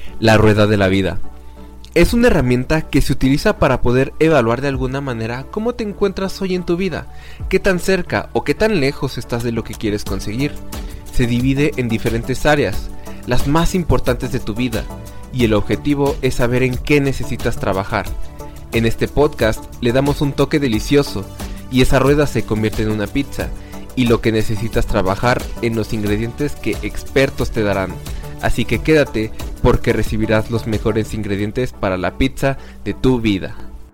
La rueda de la vida. Es una herramienta que se utiliza para poder evaluar de alguna manera cómo te encuentras hoy en tu vida, qué tan cerca o qué tan lejos estás de lo que quieres conseguir. Se divide en diferentes áreas, las más importantes de tu vida, y el objetivo es saber en qué necesitas trabajar. En este podcast le damos un toque delicioso, y esa rueda se convierte en una pizza, y lo que necesitas trabajar en los ingredientes que expertos te darán. Así que quédate porque recibirás los mejores ingredientes para la pizza de tu vida.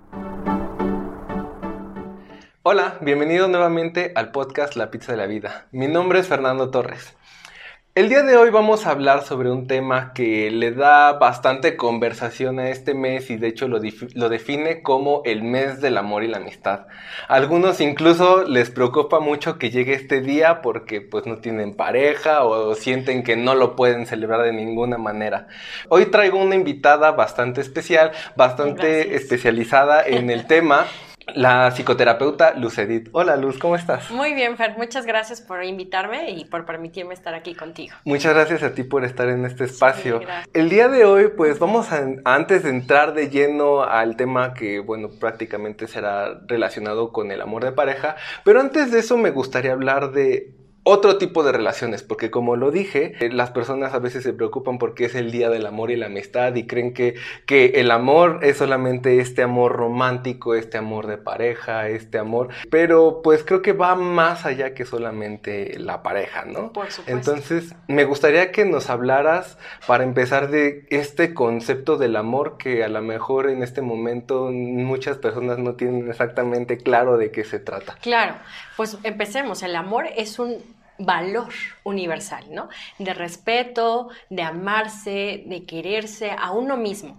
Hola, bienvenido nuevamente al podcast La Pizza de la Vida. Mi nombre es Fernando Torres. El día de hoy vamos a hablar sobre un tema que le da bastante conversación a este mes y de hecho lo define como el mes del amor y la amistad. A algunos incluso les preocupa mucho que llegue este día porque pues no tienen pareja o sienten que no lo pueden celebrar de ninguna manera. Hoy traigo una invitada bastante especial, bastante especializada en el tema. La psicoterapeuta Luz Edith. Hola Luz, ¿cómo estás? Muy bien, Fer, muchas gracias por invitarme y por permitirme estar aquí contigo. Muchas gracias a ti por estar en este espacio. Sí, el día de hoy, pues vamos antes de entrar de lleno al tema que, bueno, prácticamente será relacionado con el amor de pareja, pero antes de eso me gustaría hablar de otro tipo de relaciones, porque como lo dije, las personas a veces se preocupan porque es el día del amor y la amistad y creen que el amor es solamente este amor romántico, este amor de pareja, este amor, pero pues creo que va más allá que solamente la pareja, ¿no? Por supuesto. Entonces, me gustaría que nos hablaras para empezar de este concepto del amor que a lo mejor en este momento muchas personas no tienen exactamente claro de qué se trata. Claro, pues empecemos. El amor es un valor universal, ¿no? De respeto, de amarse, de quererse a uno mismo.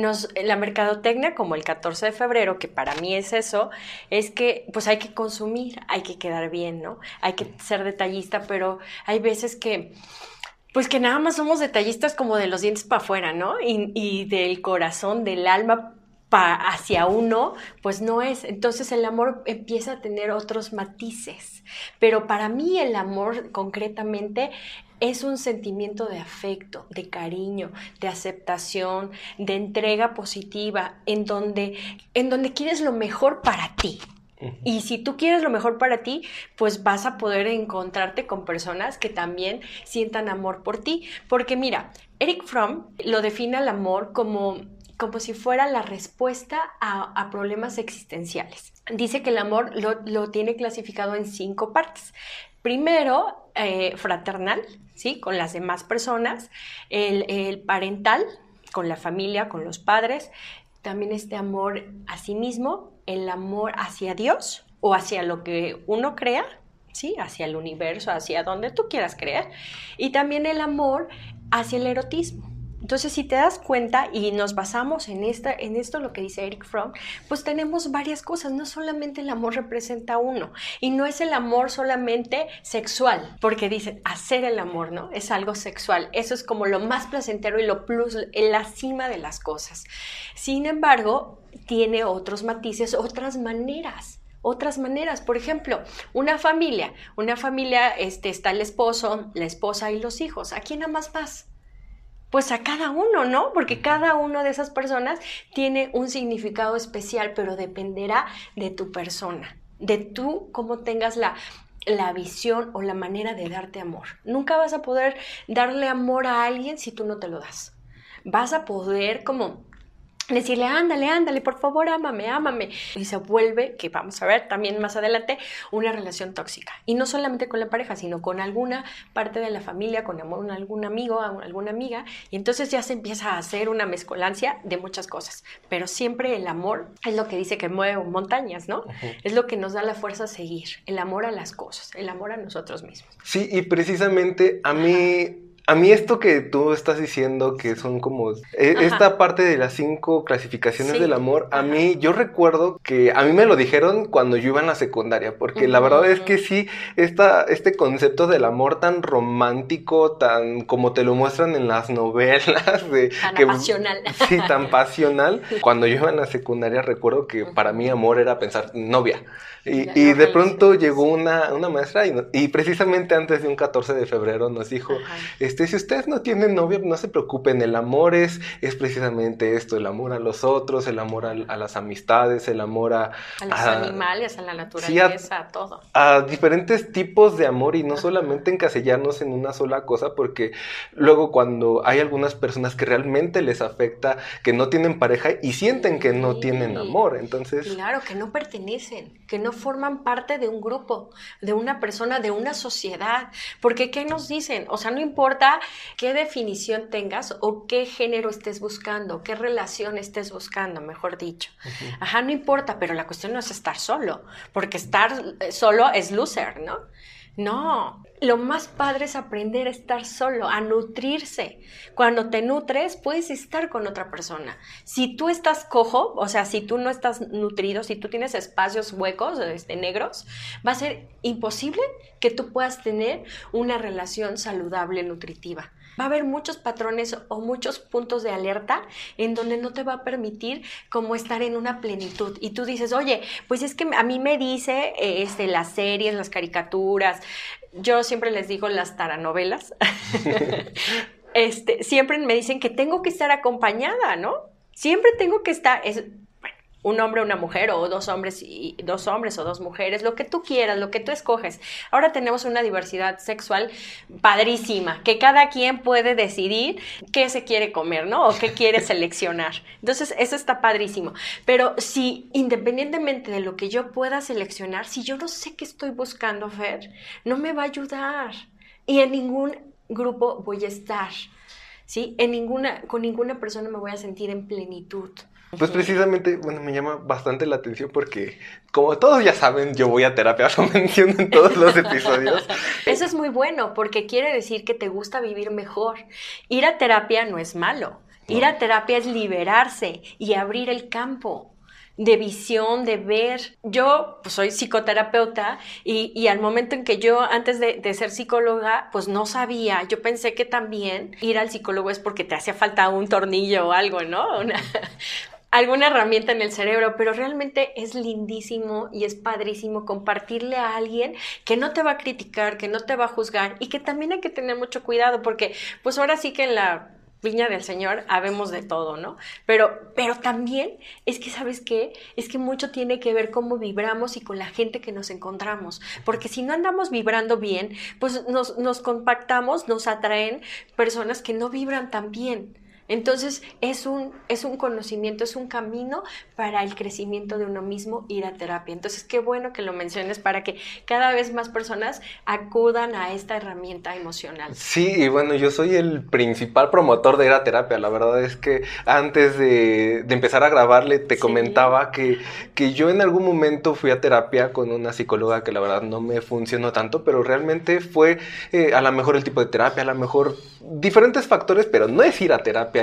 La mercadotecnia, como el 14 de febrero, que para mí es eso, es que pues hay que consumir, hay que quedar bien, ¿no? Hay que ser detallista, pero hay veces que pues que nada más somos detallistas como de los dientes para afuera, ¿no? Y del corazón, del alma hacia uno, pues no es. Entonces el amor empieza a tener otros matices. Pero para mí el amor concretamente es un sentimiento de afecto, de cariño, de aceptación, de entrega positiva, en donde quieres lo mejor para ti. Y si tú quieres lo mejor para ti, pues vas a poder encontrarte con personas que también sientan amor por ti. Porque mira, Erich Fromm lo define al amor como si fuera la respuesta a problemas existenciales. Dice que el amor lo tiene clasificado en 5 partes. Primero, fraternal, ¿sí? Con las demás personas. El parental, con la familia, con los padres. También este amor a sí mismo, el amor hacia Dios o hacia lo que uno crea, ¿sí? Hacia el universo, hacia donde tú quieras creer. Y también el amor hacia el erotismo. Entonces, si te das cuenta y nos basamos en esto lo que dice Erich Fromm, pues tenemos varias cosas. No solamente el amor representa uno y no es el amor solamente sexual, porque dicen hacer el amor, ¿no? Es algo sexual. Eso es como lo más placentero y lo plus, en la cima de las cosas. Sin embargo, tiene otros matices, otras maneras. Por ejemplo, una familia, está el esposo, la esposa y los hijos. ¿A quién amas más? Pues a cada uno, ¿no? Porque cada una de esas personas tiene un significado especial, pero dependerá de tu persona, de tú cómo tengas la visión o la manera de darte amor. Nunca vas a poder darle amor a alguien si tú no te lo das. Vas a poder como decirle, ándale, por favor, ámame. Y se vuelve, que vamos a ver también más adelante, una relación tóxica. Y no solamente con la pareja, sino con alguna parte de la familia, con algún amigo, alguna amiga. Y entonces ya se empieza a hacer una mezcolancia de muchas cosas. Pero siempre el amor es lo que dice que mueve montañas, ¿no? Uh-huh. Es lo que nos da la fuerza a seguir. El amor a las cosas, el amor a nosotros mismos. Sí, y precisamente a mí esto que tú estás diciendo, que son como esta parte de las 5 clasificaciones del amor, a mí, yo recuerdo que a mí me lo dijeron cuando yo iba en la secundaria, porque la verdad es que sí, este concepto del amor tan romántico, tan como te lo muestran en las novelas, tan pasional. Sí, tan pasional. Cuando yo iba en la secundaria recuerdo que para mí amor era pensar novia. Y de pronto llegó una maestra y precisamente antes de un 14 de febrero nos dijo, si ustedes no tienen novio, no se preocupen, el amor es precisamente esto, el amor a los otros, el amor a las amistades, el amor a los animales, a la naturaleza, sí, a todo. A diferentes tipos de amor y no solamente encasillarnos en una sola cosa, porque luego cuando hay algunas personas que realmente les afecta, que no tienen pareja y sienten que no tienen amor, entonces... Claro, que no pertenecen, que no forman parte de un grupo, de una persona, de una sociedad, porque ¿qué nos dicen? O sea, no importa qué definición tengas o qué género estés buscando, qué relación estés buscando, mejor dicho. Uh-huh. Ajá, no importa, pero la cuestión no es estar solo, porque estar solo es loser, ¿no? No, lo más padre es aprender a estar solo, a nutrirse. Cuando te nutres, puedes estar con otra persona. Si tú estás cojo, o sea, si tú no estás nutrido, si tú tienes espacios huecos, negros, va a ser imposible que tú puedas tener una relación saludable, nutritiva. Va a haber muchos patrones o muchos puntos de alerta en donde no te va a permitir como estar en una plenitud. Y tú dices, oye, pues es que a mí me dice las series, las caricaturas, yo siempre les digo las taranovelas, siempre me dicen que tengo que estar acompañada, ¿no? Siempre tengo que estar... un hombre, una mujer, o dos hombres o dos mujeres, lo que tú quieras, lo que tú escoges. Ahora tenemos una diversidad sexual padrísima, que cada quien puede decidir qué se quiere comer, ¿no? O qué quiere seleccionar. Entonces, eso está padrísimo. Pero si, independientemente de lo que yo pueda seleccionar, si yo no sé qué estoy buscando, Fer, no me va a ayudar. Y en ningún grupo voy a estar, ¿sí? Con ninguna persona me voy a sentir en plenitud. Pues precisamente, bueno, me llama bastante la atención porque, como todos ya saben, yo voy a terapia, lo menciono en todos los episodios. Eso es muy bueno porque quiere decir que te gusta vivir mejor. Ir a terapia no es malo. Ir a terapia es liberarse y abrir el campo de visión, de ver. Yo pues, soy psicoterapeuta y al momento en que yo, antes de ser psicóloga, pues no sabía. Yo pensé que también ir al psicólogo es porque te hacía falta un tornillo o algo, ¿no? Alguna herramienta en el cerebro, pero realmente es lindísimo y es padrísimo compartirle a alguien que no te va a criticar, que no te va a juzgar y que también hay que tener mucho cuidado porque pues ahora sí que en la viña del Señor habemos de todo, ¿no? Pero también es que, ¿sabes qué? Es que mucho tiene que ver cómo vibramos y con la gente que nos encontramos, porque si no andamos vibrando bien, pues nos compactamos, nos atraen personas que no vibran tan bien. Entonces, es un conocimiento, es un camino para el crecimiento de uno mismo, ir a terapia. Entonces, qué bueno que lo menciones para que cada vez más personas acudan a esta herramienta emocional. Sí, y bueno, yo soy el principal promotor de ir a terapia. La verdad es que antes de empezar a grabarle, te comentaba que yo en algún momento fui a terapia con una psicóloga que la verdad no me funcionó tanto, pero realmente fue a lo mejor el tipo de terapia, a lo mejor diferentes factores, pero no es ir a terapia.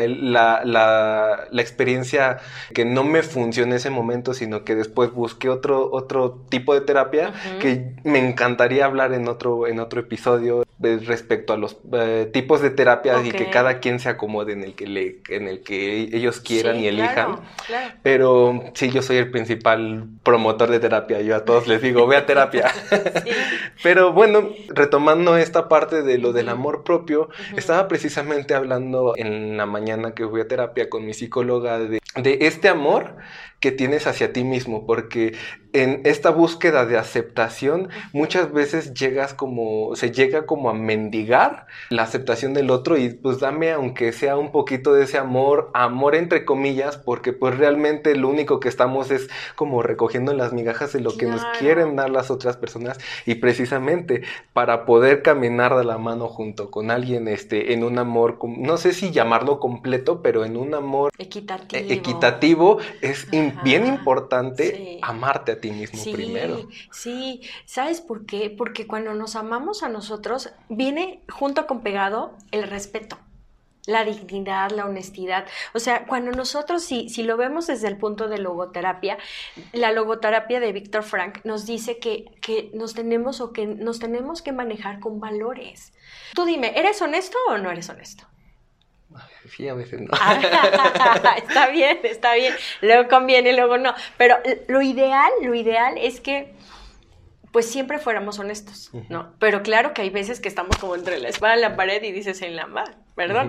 La experiencia que no me funcionó en ese momento, sino que después busqué otro tipo de terapia que me encantaría hablar en otro episodio respecto a los tipos de terapia y que cada quien se acomode en el que ellos quieran y elijan. Claro. Pero sí, yo soy el principal promotor de terapia. Yo a todos les digo, ve a terapia. Sí. Pero bueno, retomando esta parte de lo del amor propio, estaba precisamente hablando en la mañana que fui a terapia con mi psicóloga de este amor que tienes hacia ti mismo, porque en esta búsqueda de aceptación muchas veces se llega como a mendigar la aceptación del otro y pues dame aunque sea un poquito de ese amor entre comillas, porque pues realmente lo único que estamos es como recogiendo las migajas de lo que nos quieren dar las otras personas y precisamente para poder caminar de la mano junto con alguien en un amor, no sé si llamarlo completo, pero en un amor equitativo es bien importante amarte a ti mismo primero. Sí, ¿sabes por qué? Porque cuando nos amamos a nosotros, viene junto con pegado el respeto, la dignidad, la honestidad. O sea, cuando nosotros, si lo vemos desde el punto de logoterapia, la logoterapia de Viktor Frankl nos dice que nos tenemos que manejar con valores. Tú dime, ¿eres honesto o no eres honesto? Sí, a veces no. Está bien. Luego conviene, luego no. Pero lo ideal es que pues siempre fuéramos honestos, ¿no? Pero claro que hay veces que estamos como entre la espada y la pared y dices en la mar, perdón.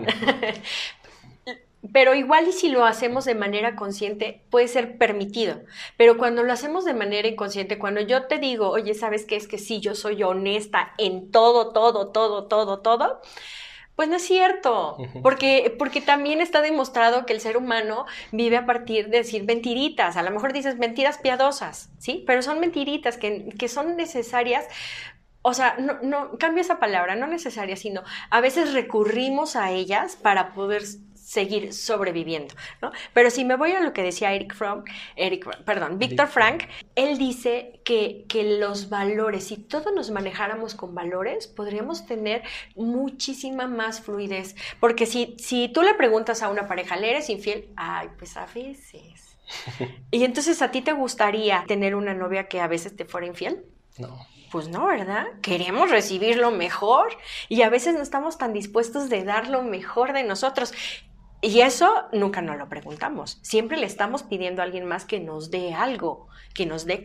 Pero igual y si lo hacemos de manera consciente, puede ser permitido. Pero cuando lo hacemos de manera inconsciente, cuando yo te digo, oye, ¿sabes qué? Es que sí, yo soy honesta en todo, pues no es cierto. Porque también está demostrado que el ser humano vive a partir de decir mentiritas. A lo mejor dices mentiras piadosas, ¿sí? Pero son mentiritas que son necesarias. O sea, no cambio esa palabra, no necesaria, sino a veces recurrimos a ellas para poder seguir sobreviviendo, ¿no? Pero si me voy a lo que decía Viktor Frank, él dice que los valores, si todos nos manejáramos con valores, podríamos tener muchísima más fluidez. Porque si tú le preguntas a una pareja, ¿le eres infiel? Ay, pues a veces. Y entonces, ¿a ti te gustaría tener una novia que a veces te fuera infiel? No. Pues no, ¿verdad? Queremos recibir lo mejor y a veces no estamos tan dispuestos de dar lo mejor de nosotros. Y eso nunca nos lo preguntamos. Siempre le estamos pidiendo a alguien más que nos dé algo, que nos dé.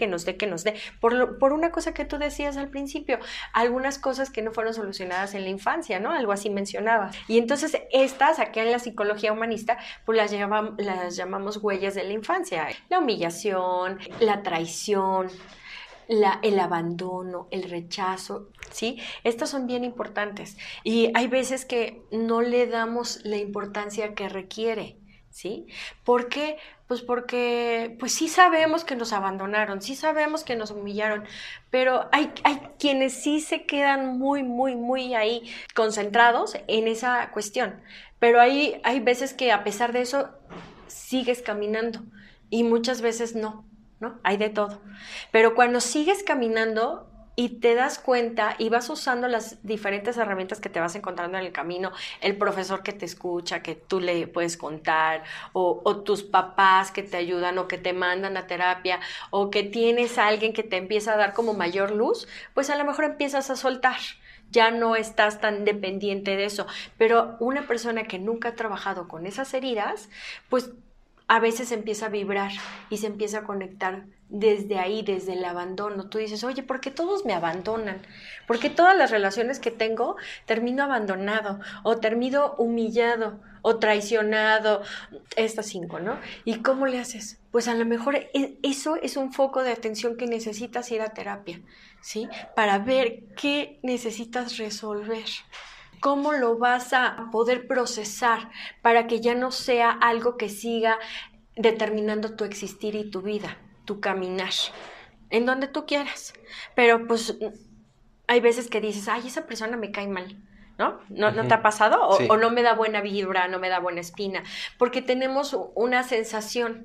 Por una cosa que tú decías al principio, algunas cosas que no fueron solucionadas en la infancia, ¿no? Algo así mencionabas. Y entonces estas, aquí en la psicología humanista, pues las llamamos huellas de la infancia. La humillación, la traición, el abandono, el rechazo, ¿sí? Estos son bien importantes y hay veces que no le damos la importancia que requiere, ¿sí? ¿Por qué? Pues porque pues sí sabemos que nos abandonaron, sí sabemos que nos humillaron, pero hay quienes sí se quedan muy ahí concentrados en esa cuestión, pero hay veces que a pesar de eso sigues caminando y muchas veces no. ¿No? Hay de todo. Pero cuando sigues caminando y te das cuenta y vas usando las diferentes herramientas que te vas encontrando en el camino, el profesor que te escucha, que tú le puedes contar, o tus papás que te ayudan o que te mandan a terapia, o que tienes a alguien que te empieza a dar como mayor luz, pues a lo mejor empiezas a soltar. Ya no estás tan dependiente de eso. Pero una persona que nunca ha trabajado con esas heridas, pues a veces empieza a vibrar y se empieza a conectar desde ahí, desde el abandono. Tú dices, oye, ¿por qué todos me abandonan? ¿Por qué todas las relaciones que tengo termino abandonado o termino humillado o traicionado? Estas 5, ¿no? ¿Y cómo le haces? Pues a lo mejor eso es un foco de atención que necesitas ir a terapia, ¿sí? Para ver qué necesitas resolver. ¿Cómo lo vas a poder procesar para que ya no sea algo que siga determinando tu existir y tu vida, tu caminar, en donde tú quieras? Pero pues hay veces que dices, ay, esa persona me cae mal, ¿no? ¿No te ha pasado? Sí. O no me da buena vibra, no me da buena espina, porque tenemos una sensación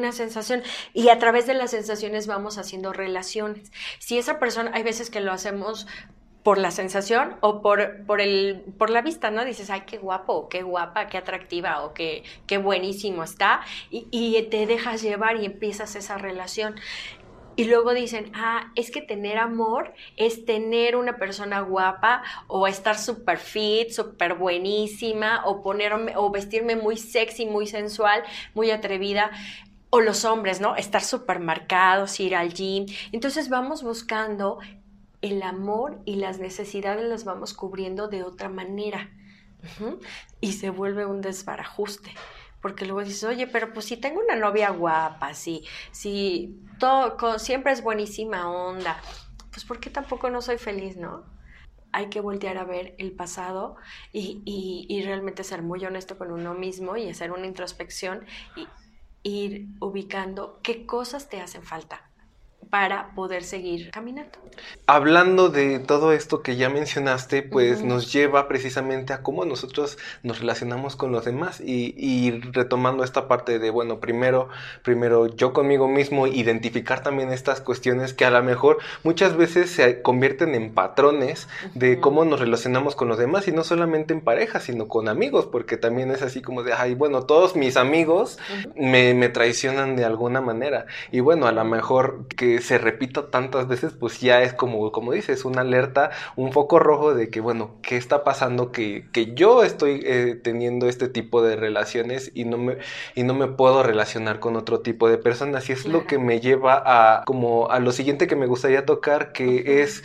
y a través de las sensaciones vamos haciendo relaciones. Si esa persona, hay veces que lo hacemos por la sensación o por la vista, ¿no? Dices, ay, qué guapo, o qué guapa, qué atractiva, o qué buenísimo está, y te dejas llevar y empiezas esa relación. Y luego dicen, es que tener amor es tener una persona guapa, o estar súper fit, súper buenísima, o vestirme muy sexy, muy sensual, muy atrevida. O los hombres, ¿no? Estar súper marcados, ir al gym. Entonces vamos buscando el amor y las necesidades las vamos cubriendo de otra manera. Y se vuelve un desbarajuste. Porque luego dices, oye, pero pues si tengo una novia guapa, si todo, siempre es buenísima onda, pues ¿por qué tampoco no soy feliz, no? Hay que voltear a ver el pasado y realmente ser muy honesto con uno mismo y hacer una introspección y ir ubicando qué cosas te hacen falta para poder seguir caminando. Hablando de todo esto que ya mencionaste, pues nos lleva precisamente a cómo nosotros nos relacionamos con los demás y retomando esta parte de, bueno, primero yo conmigo mismo, identificar también estas cuestiones que a lo mejor muchas veces se convierten en patrones de cómo nos relacionamos con los demás, y no solamente en pareja, sino con amigos, porque también es así como de, ay, bueno, todos mis amigos me traicionan de alguna manera, y bueno, a lo mejor que que se repita tantas veces, pues ya es como dices, una alerta, un foco rojo de que, bueno, ¿qué está pasando? Que yo estoy teniendo este tipo de relaciones y no me puedo relacionar con otro tipo de personas. Y es lo que me lleva a lo siguiente que me gustaría tocar, que es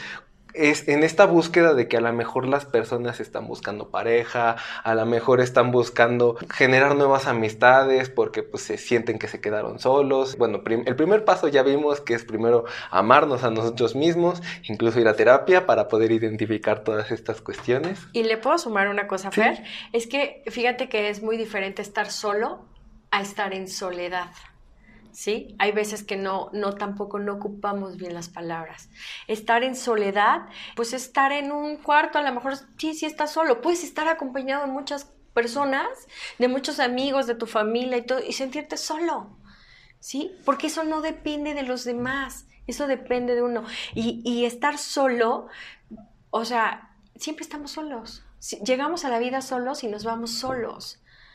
en esta búsqueda de que a lo mejor las personas están buscando pareja, a lo mejor están buscando generar nuevas amistades porque pues se sienten que se quedaron solos. Bueno, el primer paso ya vimos que es primero amarnos a nosotros mismos, incluso ir a terapia para poder identificar todas estas cuestiones. Y le puedo sumar una cosa, Sí. Fer, es que fíjate que es muy diferente estar solo a estar en soledad. ¿Sí? Hay veces que tampoco no ocupamos bien las palabras. Estar en soledad, pues estar en un cuarto, a lo mejor sí estás solo, puedes estar acompañado de muchas personas, de muchos amigos, de tu familia y todo, y sentirte solo, ¿sí? Porque eso no depende de los demás, eso depende de uno. Y estar solo, o sea, siempre estamos solos. Llegamos a la vida solos y nos vamos solos.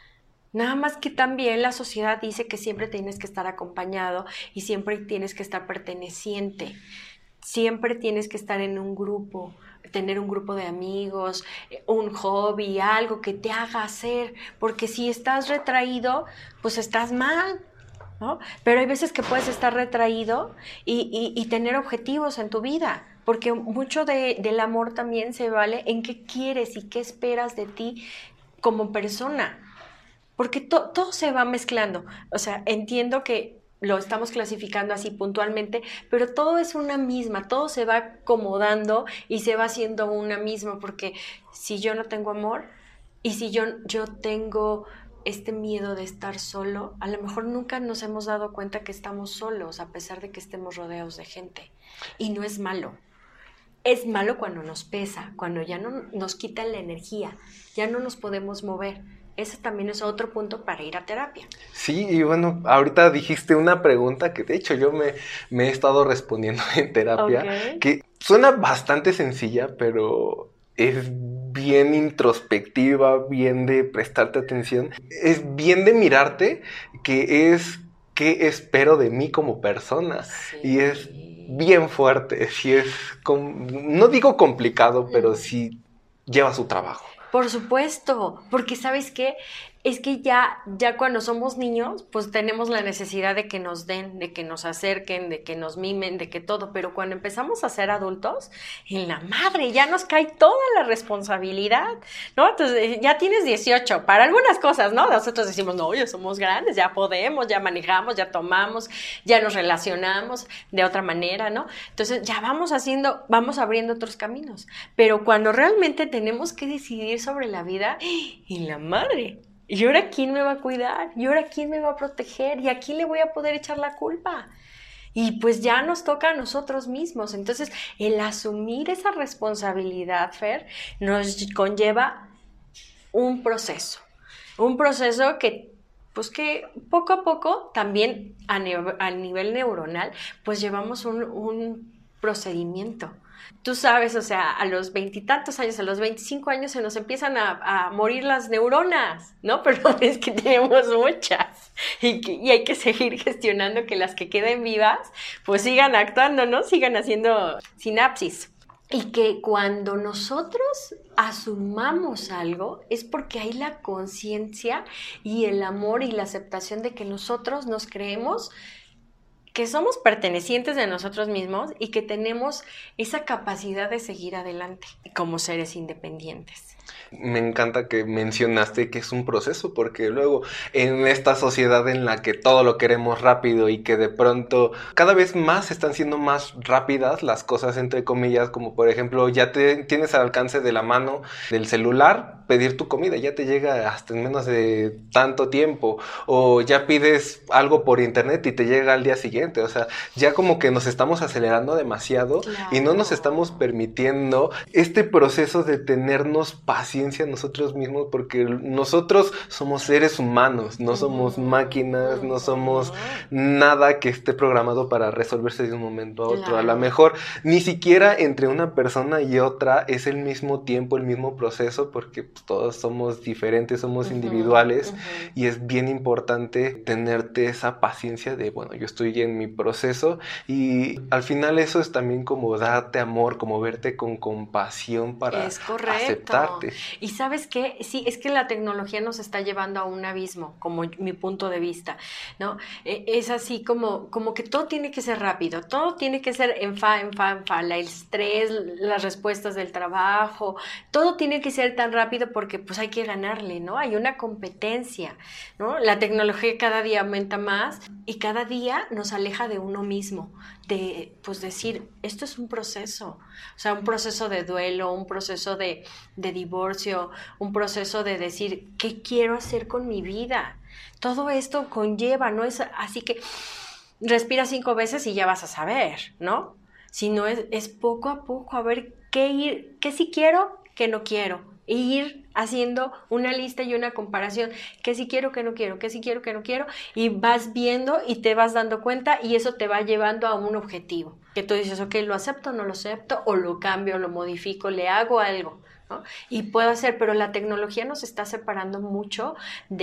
Nada más que también la sociedad dice que siempre tienes que estar acompañado y siempre tienes que estar perteneciente. Siempre tienes que estar en un grupo, tener un grupo de amigos, un hobby, algo que te haga hacer. Porque si estás retraído, pues estás mal, ¿no? Pero hay veces que puedes estar retraído y tener objetivos en tu vida. Porque mucho del amor también se vale en qué quieres y qué esperas de ti como persona. Porque todo se va mezclando. O sea, entiendo que lo estamos clasificando así puntualmente, pero todo es una misma, todo se va acomodando y se va haciendo una misma, porque si yo no tengo amor y si yo tengo este miedo de estar solo, a lo mejor nunca nos hemos dado cuenta que estamos solos, a pesar de que estemos rodeados de gente. Y no es malo. Es malo cuando nos pesa, cuando ya no nos quitan la energía, ya no nos podemos mover. Ese también es otro punto para ir a terapia. Sí, y bueno, ahorita dijiste una pregunta que de hecho yo me he estado respondiendo en terapia, Okay. que suena bastante sencilla, pero es bien introspectiva, bien de prestarte atención, es bien de mirarte, que es qué espero de mí como persona. Sí. Y es bien fuerte, sí es, no digo complicado, pero sí lleva su trabajo. Por supuesto, porque ¿sabes qué? Es que ya cuando somos niños, pues tenemos la necesidad de que nos den, de que nos acerquen, de que nos mimen, de que todo, pero cuando empezamos a ser adultos, en la madre ya nos cae toda la responsabilidad, ¿no? Entonces ya tienes 18 para algunas cosas, ¿no? Nosotros decimos, no, ya somos grandes, ya podemos, ya manejamos, ya tomamos, ya nos relacionamos de otra manera, ¿no? Entonces ya vamos abriendo otros caminos, pero cuando realmente tenemos que decidir sobre la vida, en la madre, ¿y ahora quién me va a cuidar? ¿Y ahora quién me va a proteger? ¿Y a quién le voy a poder echar la culpa? Y pues ya nos toca a nosotros mismos. Entonces, el asumir esa responsabilidad, Fer, nos conlleva un proceso que pues que poco a poco también a nivel neuronal, pues llevamos un procedimiento. Tú sabes, o sea, a los 20 y tantos años, a los 25 años se nos empiezan a morir las neuronas, ¿no? Pero es que tenemos muchas y hay que seguir gestionando que las que queden vivas, pues sigan actuando, ¿no? Sigan haciendo sinapsis. Y que cuando nosotros asumamos algo es porque hay la conciencia y el amor y la aceptación de que nosotros nos creemos que somos pertenecientes de nosotros mismos y que tenemos esa capacidad de seguir adelante como seres independientes. Me encanta que mencionaste que es un proceso, porque luego en esta sociedad en la que todo lo queremos rápido y que de pronto cada vez más están siendo más rápidas las cosas, entre comillas, como por ejemplo ya tienes al alcance de la mano del celular pedir tu comida, ya te llega hasta en menos de tanto tiempo, o ya pides algo por internet y te llega al día siguiente. O sea, ya como que nos estamos acelerando demasiado. Claro. Y no nos estamos permitiendo este proceso de tenernos paciencia nosotros mismos, porque nosotros somos seres humanos, no somos máquinas, no somos nada que esté programado para resolverse de un momento a otro. Claro. A lo mejor ni siquiera entre una persona y otra es el mismo tiempo, el mismo proceso, porque todos somos diferentes, somos individuales, y es bien importante tenerte esa paciencia de, bueno, yo estoy en mi proceso, y al final eso es también como darte amor, como verte con compasión para aceptarte. Y ¿sabes qué? Sí, es que la tecnología nos está llevando a un abismo, como mi punto de vista, ¿no? Es así como que todo tiene que ser rápido, todo tiene que ser en fa, el estrés, las respuestas del trabajo, todo tiene que ser tan rápido porque pues hay que ganarle, ¿no? Hay una competencia, ¿no? La tecnología cada día aumenta más y cada día nos aleja de uno mismo, de pues decir, esto es un proceso, o sea, un proceso de duelo, un proceso de divorcio, un proceso de decir, ¿qué quiero hacer con mi vida? Todo esto conlleva, no es así que respira 5 veces y ya vas a saber, ¿no? Sino es poco a poco, a ver qué sí quiero, qué no quiero. E ir haciendo una lista y una comparación, qué sí quiero, qué no quiero, qué sí quiero, qué no quiero, y vas viendo y te vas dando cuenta y eso te va llevando a un objetivo. Que tú dices, ok, lo acepto, no lo acepto, o lo cambio, lo modifico, le hago algo, ¿no? Y puedo hacer, pero la tecnología nos está separando mucho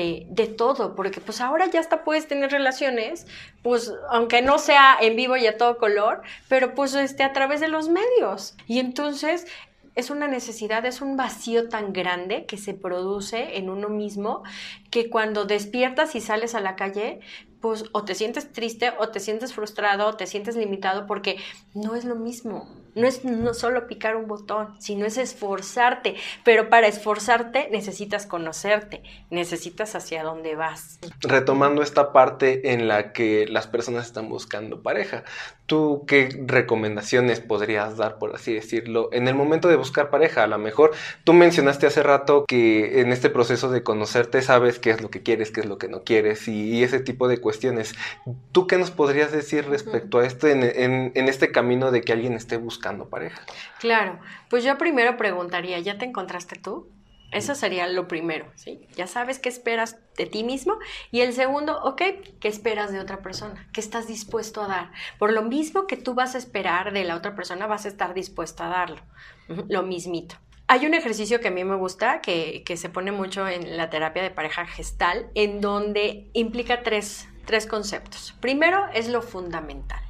de todo, porque pues ahora ya hasta puedes tener relaciones, pues aunque no sea en vivo y a todo color, pero pues a través de los medios. Y entonces es una necesidad, es un vacío tan grande que se produce en uno mismo que cuando despiertas y sales a la calle, pues o te sientes triste o te sientes frustrado o te sientes limitado porque no es lo mismo. No es no solo picar un botón, sino es esforzarte. Pero para esforzarte necesitas conocerte, necesitas hacia dónde vas. Retomando esta parte en la que las personas están buscando pareja, ¿tú qué recomendaciones podrías dar, por así decirlo, en el momento de buscar pareja? A lo mejor tú mencionaste hace rato que en este proceso de conocerte sabes qué es lo que quieres, qué es lo que no quieres y ese tipo de cuestiones. ¿Tú qué nos podrías decir respecto a esto en este camino de que alguien esté buscando pareja? Claro, pues yo primero preguntaría, ¿ya te encontraste tú? Eso sería lo primero, ¿sí? Ya sabes qué esperas de ti mismo. Y el segundo, ok, ¿qué esperas de otra persona? ¿Qué estás dispuesto a dar? Por lo mismo que tú vas a esperar de la otra persona, vas a estar dispuesto a darlo. Lo mismito. Hay un ejercicio que a mí me gusta, que se pone mucho en la terapia de pareja gestal, en donde implica tres conceptos. Primero es lo fundamental,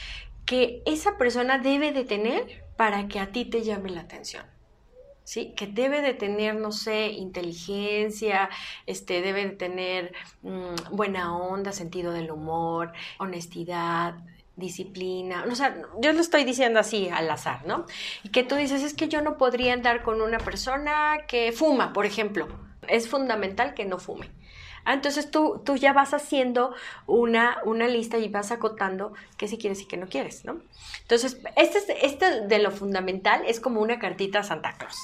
que esa persona debe de tener para que a ti te llame la atención. ¿Sí? Que debe de tener, no sé, inteligencia, debe de tener buena onda, sentido del humor, honestidad, disciplina, o sea, yo lo estoy diciendo así al azar, ¿no? Y que tú dices, es que yo no podría andar con una persona que fuma, por ejemplo. Es fundamental que no fume. Entonces tú ya vas haciendo una lista y vas acotando qué sí quieres y qué no quieres, ¿no? Entonces, este de lo fundamental es como una cartita a Santa Claus.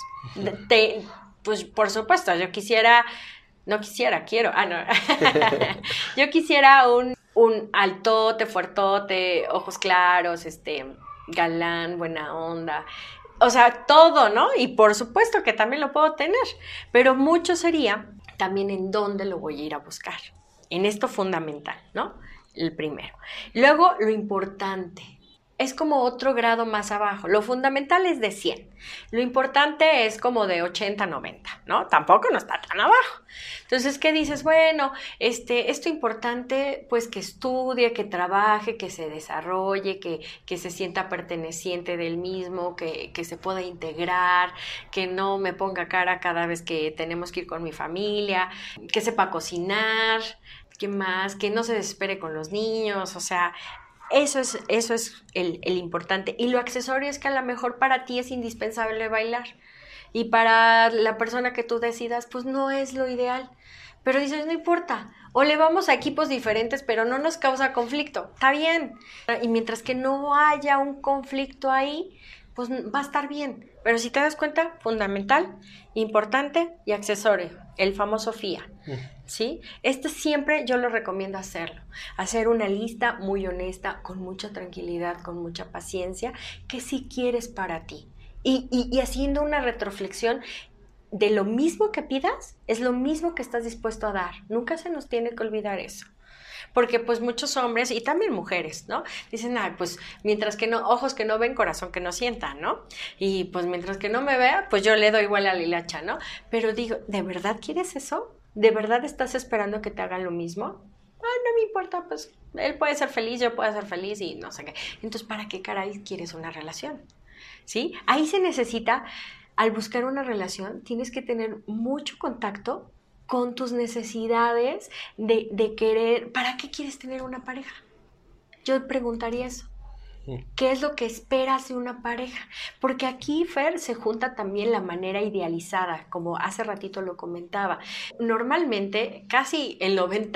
Pues por supuesto, yo quisiera, quiero, no. Yo quisiera un altote, fuertote, ojos claros, galán, buena onda. O sea, todo, ¿no? Y por supuesto que también lo puedo tener, pero mucho sería también en dónde lo voy a ir a buscar. En esto fundamental, ¿no? El primero. Luego, lo importante. Es como otro grado más abajo. Lo fundamental es de 100. Lo importante es como de 80, 90, ¿no? Tampoco no está tan abajo. Entonces, ¿qué dices? Bueno, esto importante, pues que estudie, que trabaje, que se desarrolle, que se sienta perteneciente del mismo, que se pueda integrar, que no me ponga cara cada vez que tenemos que ir con mi familia, que sepa cocinar, ¿qué más? Que no se desespere con los niños, o sea, eso es el importante. Y lo accesorio es que a lo mejor para ti es indispensable bailar. Y para la persona que tú decidas, pues no es lo ideal. Pero dices, no importa. O le vamos a equipos diferentes, pero no nos causa conflicto. Está bien. Y mientras que no haya un conflicto ahí, pues va a estar bien. Pero si te das cuenta, fundamental, importante y accesorio. El famoso FIA. ¿Sí? Siempre yo lo recomiendo hacerlo. Hacer una lista muy honesta, con mucha tranquilidad, con mucha paciencia, que sí quieres para ti. Y haciendo una retroflexión de lo mismo que pidas, es lo mismo que estás dispuesto a dar. Nunca se nos tiene que olvidar eso. Porque pues muchos hombres y también mujeres, ¿no? Dicen, ay, pues mientras que no, ojos que no ven, corazón que no sientan, ¿no? Y pues mientras que no me vea, pues yo le doy igual a la hilacha, ¿no? Pero digo, ¿de verdad quieres eso? ¿De verdad estás esperando que te hagan lo mismo? No me importa, pues él puede ser feliz, yo puedo ser feliz y no sé qué. Entonces, ¿para qué caray quieres una relación? ¿Sí? Ahí se necesita, al buscar una relación, tienes que tener mucho contacto con tus necesidades de querer. ¿Para qué quieres tener una pareja? Yo preguntaría eso. ¿Qué es lo que esperas de una pareja? Porque aquí, Fer, se junta también la manera idealizada, como hace ratito lo comentaba. Normalmente, casi el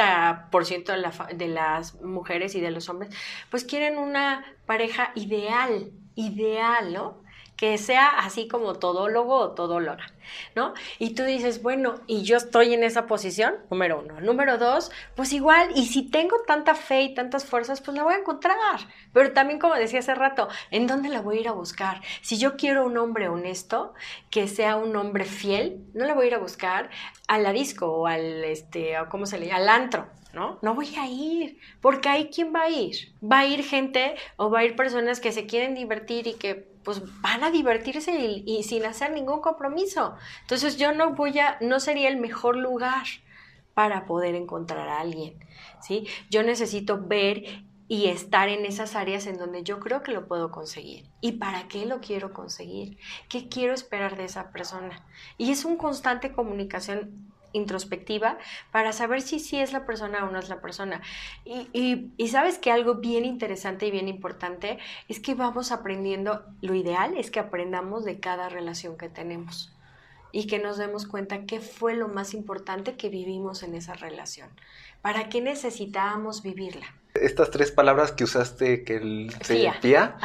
90% de las mujeres y de los hombres, pues quieren una pareja ideal, ¿no? Que sea así como todólogo o todóloga, ¿no? Y tú dices, bueno, y yo estoy en esa posición, número 1. Número 2, pues igual, y si tengo tanta fe y tantas fuerzas, pues la voy a encontrar. Pero también, como decía hace rato, ¿en dónde la voy a ir a buscar? Si yo quiero un hombre honesto, que sea un hombre fiel, no la voy a ir a buscar a la disco o ¿cómo se le llama? Al antro. ¿No? No voy a ir, porque ahí ¿quién va a ir? Va a ir gente o va a ir personas que se quieren divertir y que pues van a divertirse y sin hacer ningún compromiso. Entonces yo no sería el mejor lugar para poder encontrar a alguien, ¿sí? Yo necesito ver y estar en esas áreas en donde yo creo que lo puedo conseguir. ¿Y para qué lo quiero conseguir? ¿Qué quiero esperar de esa persona? Y es una constante comunicación introspectiva para saber si sí es la persona o no es la persona. Y sabes que algo bien interesante y bien importante es que vamos aprendiendo, lo ideal es que aprendamos de cada relación que tenemos y que nos demos cuenta qué fue lo más importante que vivimos en esa relación, para qué necesitábamos vivirla. Estas 3 palabras que usaste, que el FIA,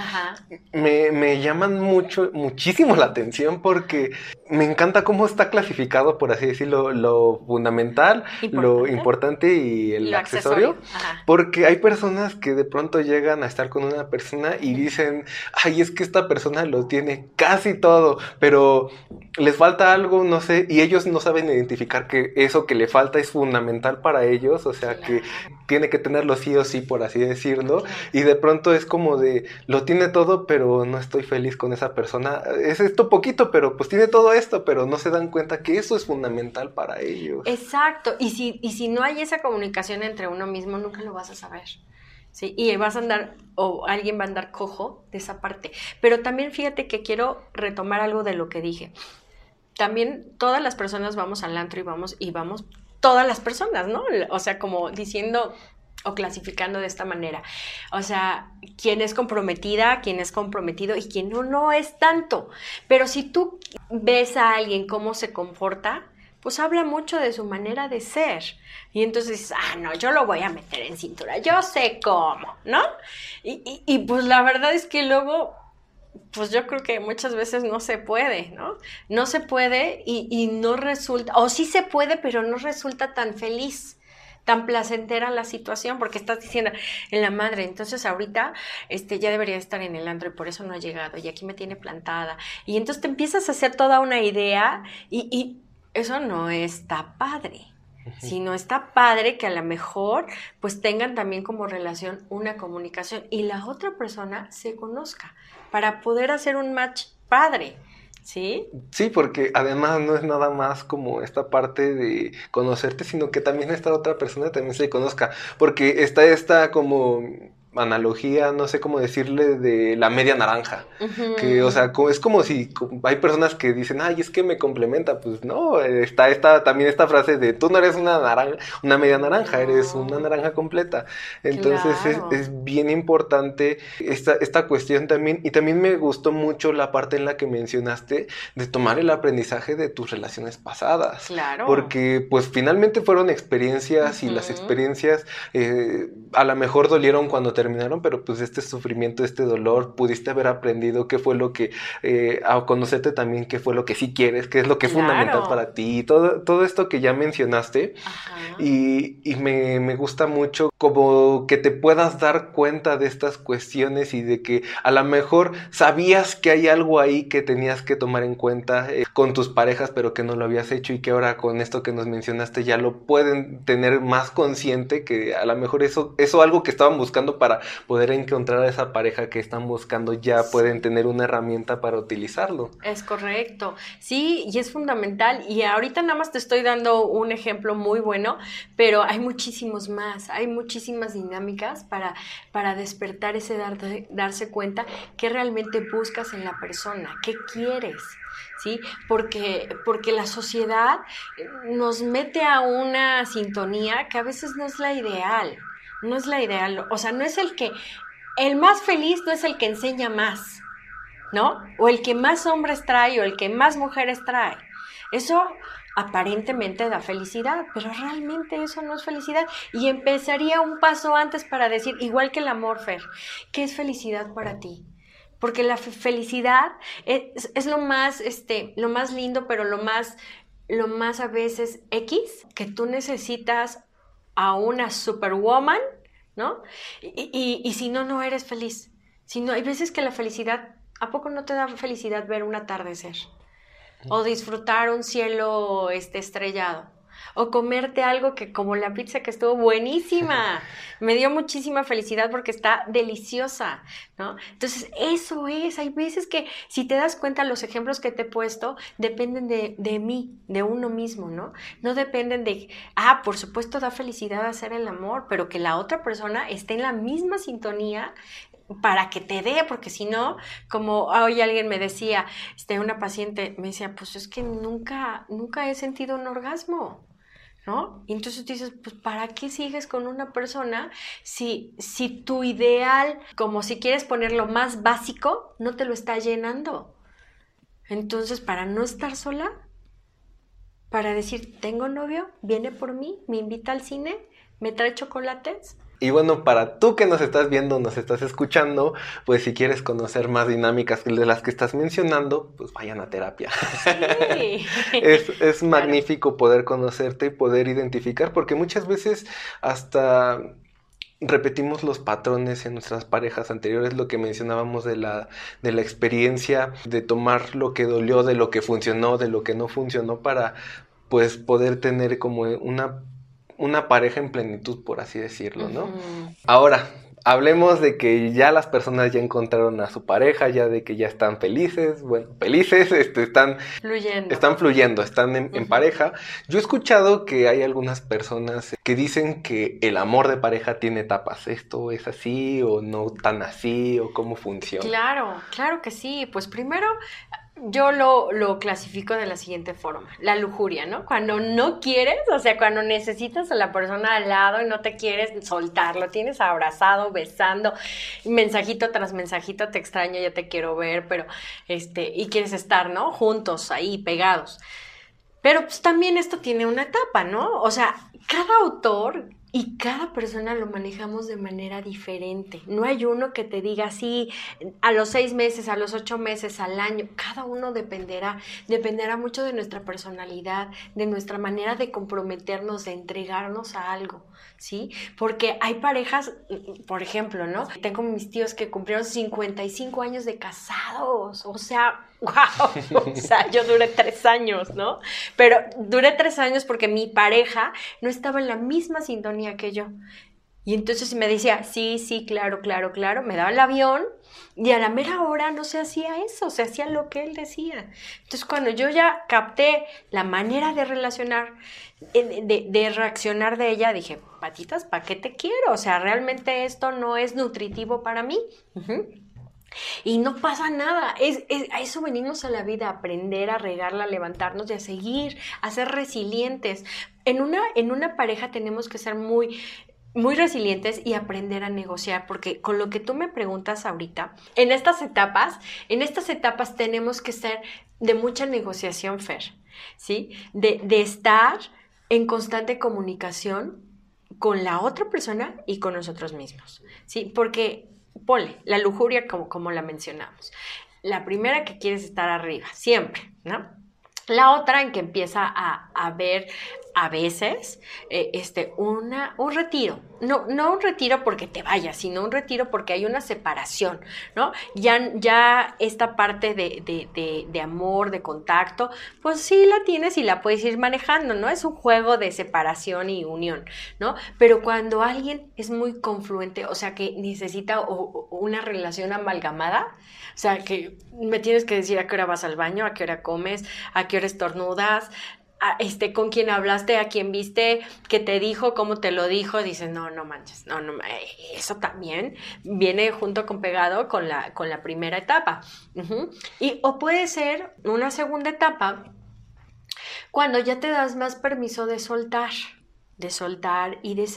me llaman muchísimo la atención porque me encanta cómo está clasificado, por así decirlo, lo fundamental, lo importante y el accesorio. Porque hay personas que de pronto llegan a estar con una persona y dicen, ay, es que esta persona lo tiene casi todo, pero les falta algo, no sé, y ellos no saben identificar que eso que le falta es fundamental para ellos, o sea, que tiene que tenerlo sí o sí, por así decirlo, y de pronto es como de, lo tiene todo, pero no estoy feliz con esa persona, es esto poquito, pero pues tiene todo esto, pero no se dan cuenta que eso es fundamental para ellos. Exacto, y si no hay esa comunicación entre uno mismo, nunca lo vas a saber. Sí, y vas a andar, o alguien va a andar cojo de esa parte. Pero también fíjate que quiero retomar algo de lo que dije. También todas las personas vamos al antro y vamos todas las personas, ¿no? O sea, como diciendo o clasificando de esta manera. O sea, quién es comprometida, quién es comprometido y quién no es tanto. Pero si tú ves a alguien cómo se comporta, pues habla mucho de su manera de ser. Y entonces, no, yo lo voy a meter en cintura, yo sé cómo, ¿no? Y pues la verdad es que luego, pues yo creo que muchas veces no se puede, ¿no? No se puede y no resulta, o sí se puede, pero no resulta tan feliz, tan placentera la situación, porque estás diciendo en la madre, entonces ahorita ya debería estar en el antro y por eso no ha llegado, y aquí me tiene plantada. Y entonces te empiezas a hacer toda una idea y eso no está padre, sino está padre que a lo mejor pues tengan también como relación una comunicación y la otra persona se conozca para poder hacer un match padre, ¿sí? Sí, porque además no es nada más como esta parte de conocerte, sino que también esta otra persona también se conozca, porque está esta como analogía, no sé cómo decirle, de la media naranja, que, o sea, es como si hay personas que dicen, ay, es que me complementa, pues no, está también esta frase de, tú no eres una media naranja, eres una naranja completa, entonces claro. es bien importante esta cuestión también, y también me gustó mucho la parte en la que mencionaste de tomar el aprendizaje de tus relaciones pasadas, claro. Porque pues finalmente fueron experiencias y las experiencias a lo mejor dolieron cuando terminaron, pero pues este sufrimiento, este dolor, pudiste haber aprendido qué fue lo que, a conocerte también qué fue lo que sí quieres, qué es lo que es fundamental para ti, todo esto que ya mencionaste. Y me gusta mucho como que te puedas dar cuenta de estas cuestiones y de que a lo mejor sabías que hay algo ahí que tenías que tomar en cuenta con tus parejas, pero que no lo habías hecho y que ahora con esto que nos mencionaste ya lo pueden tener más consciente, que a lo mejor eso algo que estaban buscando para poder encontrar a esa pareja que están buscando, ya pueden tener una herramienta para utilizarlo. Es correcto, sí, y es fundamental, y ahorita nada más te estoy dando un ejemplo muy bueno, pero hay muchísimos más, hay muchísimas dinámicas para despertar ese darse cuenta qué realmente buscas en la persona, qué quieres. ¿Sí? Porque la sociedad nos mete a una sintonía que a veces no es la ideal, o sea, no es el más feliz no es el que enseña más, ¿no? O el que más hombres trae o el que más mujeres trae. Eso aparentemente da felicidad, pero realmente eso no es felicidad. Y empezaría un paso antes para decir, igual que el amor, Fer, ¿qué es felicidad para ti? Porque la felicidad es lo más lindo, pero lo más a veces X, que tú necesitas a una superwoman, ¿no? Y si no, no eres feliz. Si no, hay veces que la felicidad, ¿a poco no te da felicidad ver un atardecer? O disfrutar un cielo estrellado. O comerte algo que, como la pizza que estuvo buenísima, me dio muchísima felicidad porque está deliciosa, ¿no? Entonces, eso es, hay veces que, si te das cuenta, los ejemplos que te he puesto dependen de mí, de uno mismo, ¿no? No dependen de, por supuesto da felicidad hacer el amor, pero que la otra persona esté en la misma sintonía para que te dé, porque si no, como hoy alguien me decía, una paciente me decía, pues es que nunca he sentido un orgasmo, ¿no? Y entonces dices, pues ¿para qué sigues con una persona si tu ideal, como si quieres poner lo más básico, no te lo está llenando? Entonces, para no estar sola, para decir, tengo novio, viene por mí, me invita al cine, me trae chocolates. Y bueno, para tú que nos estás viendo, nos estás escuchando, pues si quieres conocer más dinámicas de las que estás mencionando, pues vayan a terapia. Sí. Es magnífico poder conocerte y poder identificar, porque muchas veces hasta repetimos los patrones en nuestras parejas anteriores, lo que mencionábamos de la experiencia, de tomar lo que dolió, de lo que funcionó, de lo que no funcionó, para pues poder tener como una pareja en plenitud, por así decirlo, ¿no? Uh-huh. Ahora, hablemos de que ya las personas ya encontraron a su pareja, ya de que ya están felices, están fluyendo, están en pareja. Yo he escuchado que hay algunas personas que dicen que el amor de pareja tiene etapas. ¿Esto es así o no tan así o cómo funciona? Claro que sí. Pues primero, yo lo clasifico de la siguiente forma, la lujuria, ¿no? Cuando no quieres, o sea, cuando necesitas a la persona al lado y no te quieres soltar, lo tienes abrazado, besando, mensajito tras mensajito, te extraño, ya te quiero ver, pero y quieres estar, ¿no? Juntos, ahí, pegados. Pero pues también esto tiene una etapa, ¿no? O sea, cada autor y cada persona lo manejamos de manera diferente. No hay uno que te diga así a los 6 meses, a los 8 meses, al año. Cada uno dependerá mucho de nuestra personalidad, de nuestra manera de comprometernos, de entregarnos a algo, ¿sí? Porque hay parejas, por ejemplo, ¿no? Tengo mis tíos que cumplieron 55 años de casados, o sea, ¡wow! O sea, yo duré 3 años, ¿no? Pero duré 3 años porque mi pareja no estaba en la misma sintonía que yo. Y entonces me decía, sí, claro, me daba el avión y a la mera hora no se hacía eso, se hacía lo que él decía. Entonces cuando yo ya capté la manera de relacionar, de reaccionar de ella, dije, patitas, ¿para qué te quiero? O sea, realmente esto no es nutritivo para mí. Uh-huh. Y no pasa nada, a eso venimos a la vida, a aprender, a regarla, a levantarnos y a seguir, a ser resilientes. En una pareja tenemos que ser muy, muy resilientes y aprender a negociar, porque con lo que tú me preguntas ahorita, en estas etapas tenemos que ser de mucha negociación, Fer, ¿sí? De estar en constante comunicación, con la otra persona y con nosotros mismos, ¿sí? Porque, ponle, la lujuria como la mencionamos. La primera que quieres estar arriba, siempre, ¿no? La otra en que empieza a ver a veces un retiro. No un retiro porque te vayas, sino un retiro porque hay una separación, ¿no? Ya esta parte de amor, de contacto, pues sí la tienes y la puedes ir manejando, ¿no? Es un juego de separación y unión, ¿no? Pero cuando alguien es muy confluente, o sea, que necesita una relación amalgamada, o sea, que me tienes que decir a qué hora vas al baño, a qué hora comes, a qué hora estornudas, con quién hablaste, a quién viste, qué te dijo, cómo te lo dijo, dices, no manches, no, eso también viene junto con pegado con la primera etapa. Uh-huh. O puede ser una segunda etapa cuando ya te das más permiso de soltar y de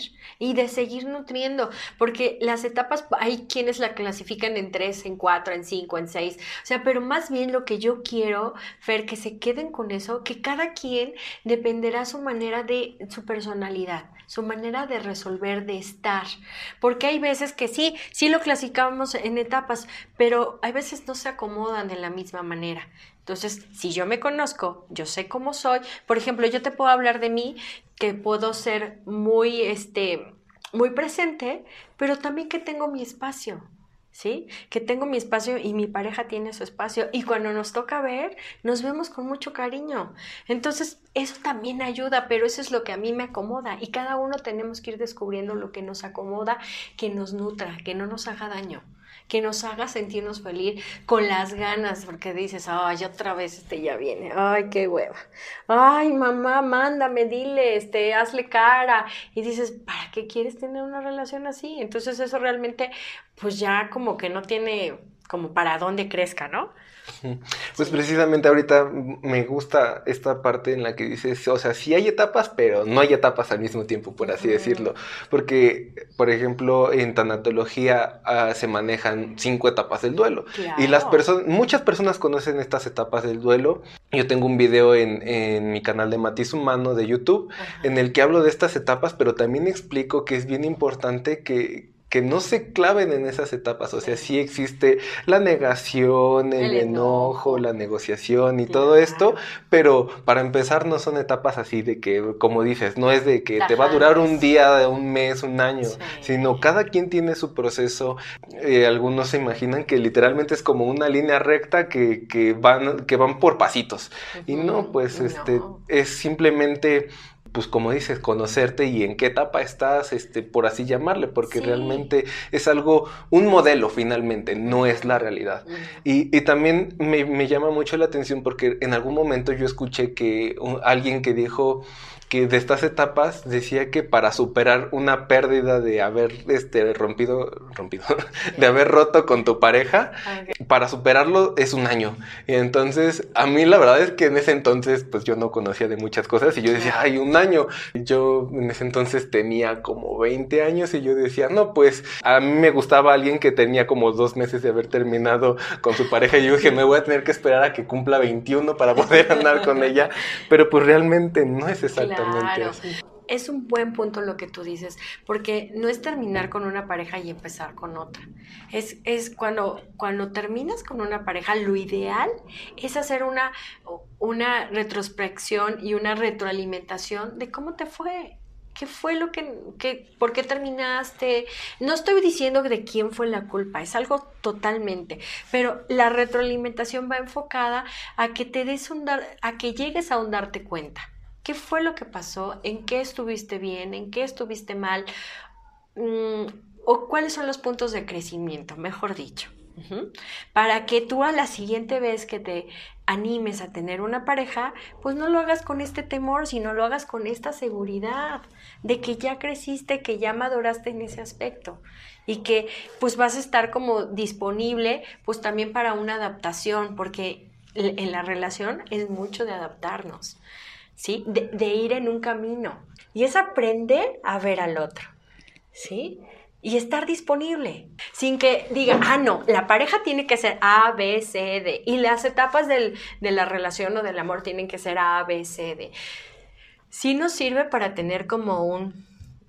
seguir nutriendo, porque las etapas hay quienes la clasifican en 3, en 4, en 5, en 6, o sea, pero más bien lo que yo quiero, Fer, que se queden con eso, que cada quien dependerá su manera su personalidad, su manera de resolver, de estar, porque hay veces que sí lo clasificamos en etapas, pero hay veces no se acomodan de la misma manera. Entonces, si yo me conozco, yo sé cómo soy. Por ejemplo, yo te puedo hablar de mí, que puedo ser muy presente, pero también que tengo mi espacio, ¿sí? Que tengo mi espacio y mi pareja tiene su espacio. Y cuando nos toca ver, nos vemos con mucho cariño. Entonces, eso también ayuda, pero eso es lo que a mí me acomoda. Y cada uno tenemos que ir descubriendo lo que nos acomoda, que nos nutra, que no nos haga daño, que nos haga sentirnos feliz, con las ganas, porque dices, ay, otra vez ya viene, ay, qué hueva, ay, mamá, mándame, dile, hazle cara, y dices, ¿para qué quieres tener una relación así? Entonces eso realmente, pues ya como que no tiene como para dónde crezca, ¿no? Pues precisamente ahorita me gusta esta parte en la que dices, o sea, sí hay etapas, pero no hay etapas al mismo tiempo, por así decirlo. Porque, por ejemplo, en tanatología se manejan 5 etapas del duelo. Claro. Y muchas personas conocen estas etapas del duelo. Yo tengo un video en mi canal de Matiz Humano de YouTube, en el que hablo de estas etapas, pero también explico que es bien importante que no se claven en esas etapas, o sea, sí existe la negación, el enojo, la negociación y todo esto, pero para empezar no son etapas así de que, como dices, no es de que te va a durar un día, un mes, un año, sino cada quien tiene su proceso. Algunos se imaginan que literalmente es como una línea recta que van por pasitos, y no, pues es simplemente, pues como dices, conocerte y en qué etapa estás, por así llamarle, porque realmente es un modelo finalmente, no es la realidad. Y también me llama mucho la atención porque en algún momento yo escuché que alguien que dijo que de estas etapas decía que para superar una pérdida de haber rompido, de haber roto con tu pareja, para superarlo es un año. Y entonces, a mí la verdad es que en ese entonces, pues yo no conocía de muchas cosas y yo decía, ay, un año. Yo en ese entonces tenía como 20 años y yo decía, no, pues a mí me gustaba alguien que tenía como 2 meses de haber terminado con su pareja y yo dije, me voy a tener que esperar a que cumpla 21 para poder andar con ella, pero pues realmente no es exactamente. Claro. Es un buen punto lo que tú dices, porque no es terminar con una pareja y empezar con otra. Es cuando terminas con una pareja, lo ideal es hacer una retrospección y una retroalimentación de cómo te fue. ¿Qué fue por qué terminaste? No estoy diciendo de quién fue la culpa, es algo totalmente, pero la retroalimentación va enfocada a que a que llegues a darte cuenta. ¿Qué fue lo que pasó? ¿En qué estuviste bien? ¿En qué estuviste mal? ¿O cuáles son los puntos de crecimiento, mejor dicho? Para que tú a la siguiente vez que te animes a tener una pareja, pues no lo hagas con este temor, sino lo hagas con esta seguridad de que ya creciste, que ya maduraste en ese aspecto y que pues vas a estar como disponible pues también para una adaptación, porque en la relación es mucho de adaptarnos, ¿sí? De ir en un camino. Y es aprender a ver al otro, ¿sí? Y estar disponible, sin que diga, no, la pareja tiene que ser A, B, C, D. Y las etapas de la relación o del amor tienen que ser A, B, C, D. Sí nos sirve para tener como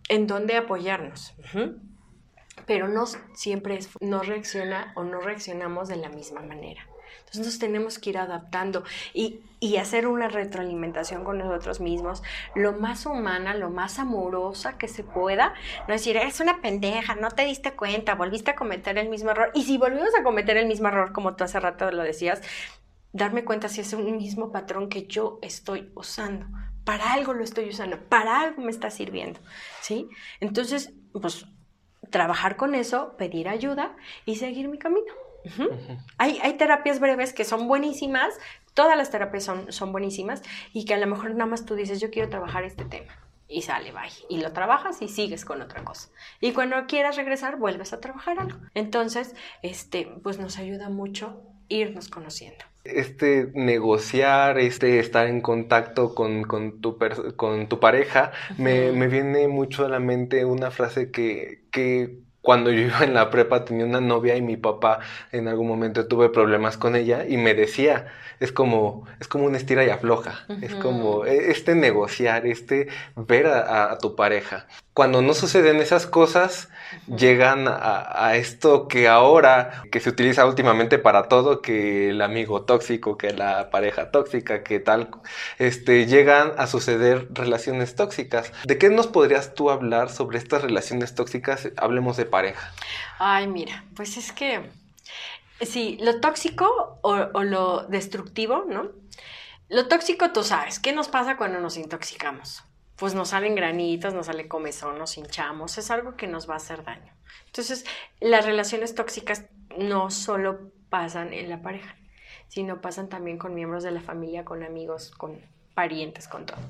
en dónde apoyarnos. Pero no siempre no reacciona o no reaccionamos de la misma manera. Entonces nos tenemos que ir adaptando y hacer una retroalimentación con nosotros mismos, lo más humana, lo más amorosa que se pueda. No decir, eres una pendeja, no te diste cuenta, volviste a cometer el mismo error. Y si volvimos a cometer el mismo error, como tú hace rato lo decías, darme cuenta si es un mismo patrón que yo estoy usando. Para algo lo estoy usando, para algo me está sirviendo, ¿sí? Entonces, pues, trabajar con eso, pedir ayuda y seguir mi camino. Hay terapias breves que son buenísimas, todas las terapias son buenísimas, y que a lo mejor nada más tú dices, yo quiero trabajar este tema, y sale, bye, y lo trabajas y sigues con otra cosa, y cuando quieras regresar vuelves a trabajar algo. Entonces, pues nos ayuda mucho irnos conociendo. Negociar, estar en contacto con tu pareja, me viene mucho a la mente una frase que cuando yo iba en la prepa tenía una novia y mi papá en algún momento tuve problemas con ella y me decía, es como un estira y afloja, es como negociar, ver a tu pareja. Cuando no suceden esas cosas, llegan a esto que ahora, que se utiliza últimamente para todo, que el amigo tóxico, que la pareja tóxica, que tal, llegan a suceder relaciones tóxicas. ¿De qué nos podrías tú hablar sobre estas relaciones tóxicas? Hablemos de pareja. Ay, mira, pues es que sí, lo tóxico o lo destructivo, ¿no? Lo tóxico, tú sabes, ¿qué nos pasa cuando nos intoxicamos? Pues nos salen granitos, nos sale comezón, nos hinchamos, es algo que nos va a hacer daño. Entonces, las relaciones tóxicas no solo pasan en la pareja, sino pasan también con miembros de la familia, con amigos, con parientes, con todo.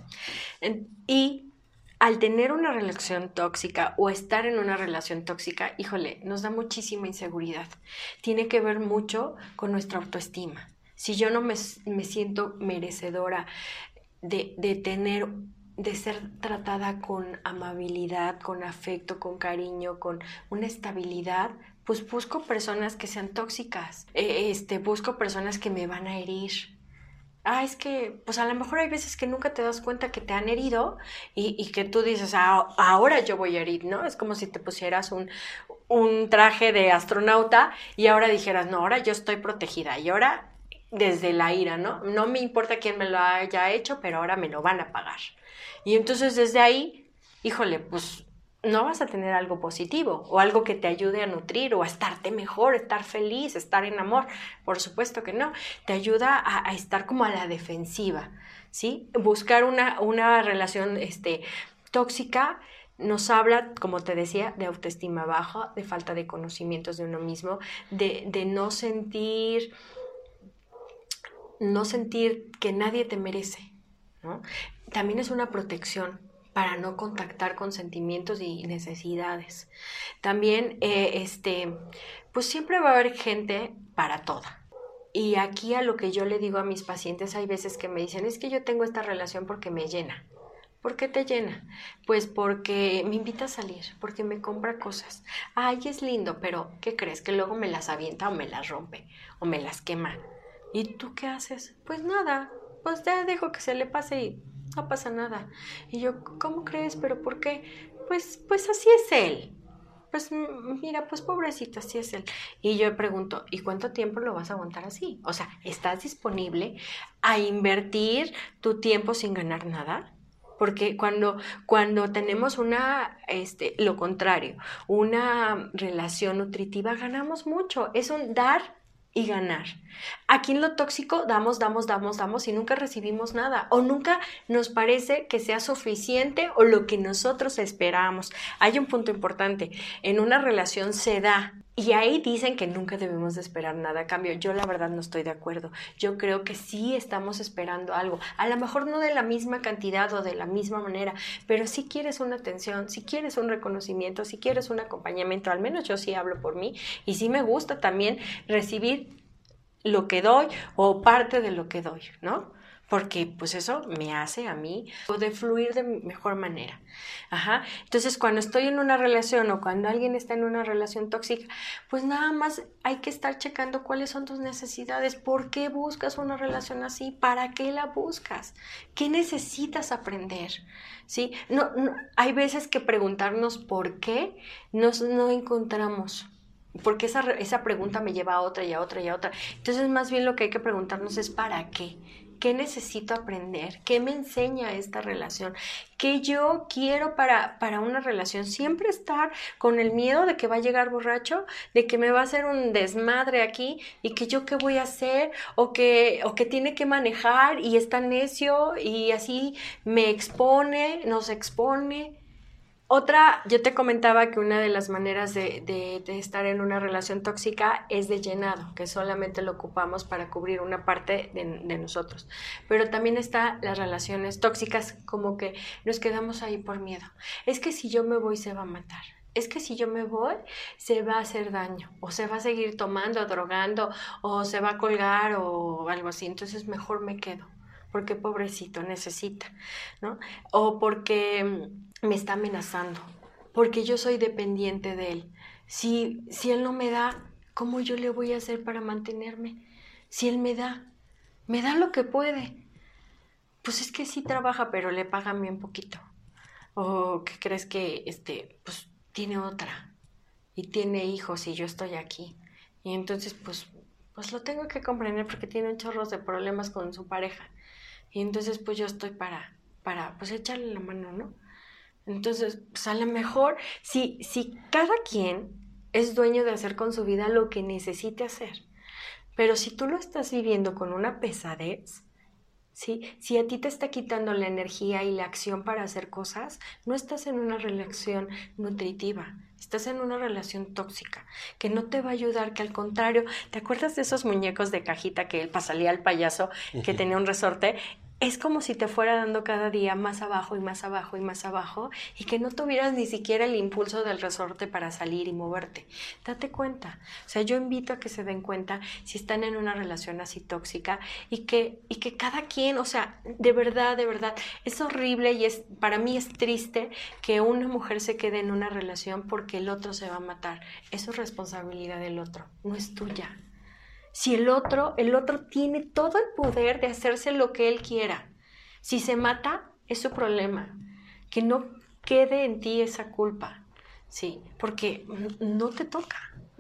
Y al tener una relación tóxica o estar en una relación tóxica, híjole, nos da muchísima inseguridad. Tiene que ver mucho con nuestra autoestima. Si yo no me siento merecedora de ser tratada con amabilidad, con afecto, con cariño, con una estabilidad, pues busco personas que sean tóxicas, busco personas que me van a herir. Es que, pues a lo mejor hay veces que nunca te das cuenta que te han herido y que tú dices, ahora yo voy a herir, ¿no? Es como si te pusieras un traje de astronauta y ahora dijeras, no, ahora yo estoy protegida y ahora desde la ira, ¿no? No me importa quién me lo haya hecho, pero ahora me lo van a pagar. Y entonces desde ahí, híjole, pues no vas a tener algo positivo o algo que te ayude a nutrir o a estarte mejor, estar feliz, estar en amor. Por supuesto que no. Te ayuda a estar como a la defensiva, ¿sí? Buscar una relación tóxica nos habla, como te decía, de autoestima baja, de falta de conocimientos de uno mismo, de no sentir que nadie te merece, ¿no? También es una protección para no contactar con sentimientos y necesidades. También, pues siempre va a haber gente para toda. Y aquí a lo que yo le digo a mis pacientes, hay veces que me dicen, es que yo tengo esta relación porque me llena. ¿Por qué te llena? Pues porque me invita a salir, porque me compra cosas. Ay, es lindo, pero ¿qué crees? Que luego me las avienta o me las rompe o me las quema. ¿Y tú qué haces? Pues nada, pues ya dejo que se le pase y no pasa nada. Y yo, ¿cómo crees? ¿Pero por qué? Pues así es él. Pues mira, pues pobrecito, así es él. Y yo pregunto, ¿y cuánto tiempo lo vas a aguantar así? O sea, ¿estás disponible a invertir tu tiempo sin ganar nada? Porque cuando tenemos lo contrario, una relación nutritiva, ganamos mucho. Es un dar y ganar. Aquí en lo tóxico damos y nunca recibimos nada o nunca nos parece que sea suficiente o lo que nosotros esperamos. Hay un punto importante, en una relación se da y ahí dicen que nunca debemos de esperar nada a cambio. Yo la verdad no estoy de acuerdo. Yo creo que sí estamos esperando algo, a lo mejor no de la misma cantidad o de la misma manera, pero si quieres una atención, si quieres un reconocimiento, si quieres un acompañamiento, al menos yo sí hablo por mí y sí me gusta también recibir lo que doy o parte de lo que doy, ¿no? porque pues eso me hace a mí poder fluir de mejor manera. Ajá. Entonces, cuando estoy en una relación o cuando alguien está en una relación tóxica, pues nada más hay que estar checando cuáles son tus necesidades, por qué buscas una relación así, para qué la buscas, qué necesitas aprender, ¿sí? No, hay veces que preguntarnos por qué no encontramos. Porque esa pregunta me lleva a otra y a otra y a otra. Entonces, más bien lo que hay que preguntarnos es ¿para qué? ¿Qué necesito aprender? ¿Qué me enseña esta relación? ¿Qué yo quiero para una relación? Siempre estar con el miedo de que va a llegar borracho, de que me va a hacer un desmadre aquí y que yo qué voy a hacer o que tiene que manejar y está necio y así nos expone. Otra, yo te comentaba que una de las maneras de estar en una relación tóxica es de llenado, que solamente lo ocupamos para cubrir una parte de nosotros. Pero también están las relaciones tóxicas, como que nos quedamos ahí por miedo. Es que si yo me voy se va a matar. Es que si yo me voy se va a hacer daño, o se va a seguir tomando, drogando, o se va a colgar o algo así. Entonces mejor me quedo, porque pobrecito necesita, ¿no? O porque me está amenazando, porque yo soy dependiente de él. Si él no me da, ¿cómo yo le voy a hacer para mantenerme? Si él me da lo que puede. Pues es que sí trabaja, pero le pagan bien poquito. O que crees que pues tiene otra y tiene hijos y yo estoy aquí. Y entonces pues lo tengo que comprender porque tiene un chorro de problemas con su pareja. Y entonces pues yo estoy para pues echarle la mano, ¿no? Entonces, pues a lo mejor, si cada quien es dueño de hacer con su vida lo que necesite hacer, pero si tú lo estás viviendo con una pesadez, ¿sí? Si a ti te está quitando la energía y la acción para hacer cosas, no estás en una relación nutritiva, estás en una relación tóxica, que no te va a ayudar, que al contrario, ¿te acuerdas de esos muñecos de cajita que salía el payaso que tenía un resorte? Es como si te fuera dando cada día más abajo y más abajo y más abajo y que no tuvieras ni siquiera el impulso del resorte para salir y moverte. Date cuenta. O sea, yo invito a que se den cuenta si están en una relación así tóxica y que cada quien, o sea, de verdad, es horrible y para mí es triste que una mujer se quede en una relación porque el otro se va a matar. Eso es responsabilidad del otro, no es tuya. Si el otro tiene todo el poder de hacerse lo que él quiera. Si se mata, es su problema. Que no quede en ti esa culpa, ¿sí? Porque no te toca.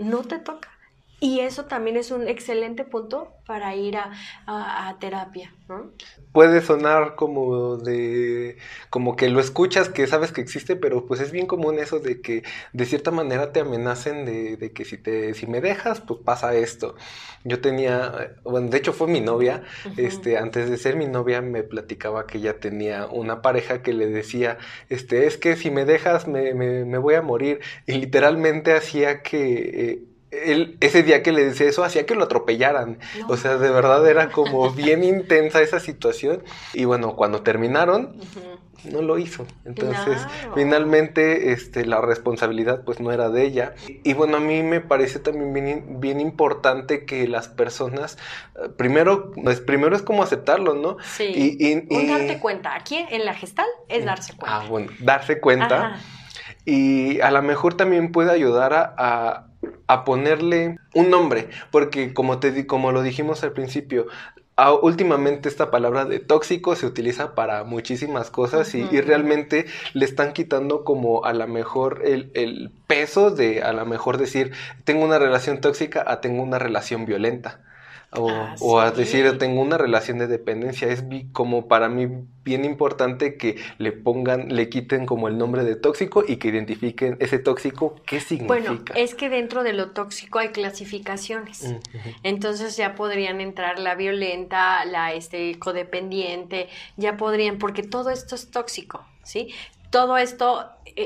Y eso también es un excelente punto para ir a terapia, ¿no? Puede sonar como que lo escuchas, que sabes que existe, pero pues es bien común eso de que de cierta manera te amenacen de que si me dejas, pues pasa esto. Yo tenía, bueno, de hecho fue mi novia, antes de ser mi novia me platicaba que ella tenía una pareja que le decía, es que si me dejas me voy a morir, y literalmente hacía que él, ese día que le decía eso, hacía que lo atropellaran. No. O sea, de verdad era como bien intensa esa situación. Y bueno, cuando terminaron, no lo hizo. Entonces, finalmente, la responsabilidad pues no era de ella. Y bueno, a mí me parece también bien importante que las personas, primero es como aceptarlo, ¿no? Sí, darte cuenta. Aquí en la gestal es darse cuenta. Bueno, darse cuenta. Ajá. Y a lo mejor también puede ayudar a ponerle un nombre, porque como lo dijimos al principio, últimamente esta palabra de tóxico se utiliza para muchísimas cosas y realmente le están quitando como a lo mejor el peso de a lo mejor decir tengo una relación tóxica a tengo una relación violenta. O a decir, tengo una relación de dependencia. Es como para mí bien importante que le quiten como el nombre de tóxico y que identifiquen ese tóxico, ¿qué significa? Bueno, es que dentro de lo tóxico hay clasificaciones. Entonces ya podrían entrar la violenta, la codependiente, ya podrían, porque todo esto es tóxico, ¿sí? Todo esto,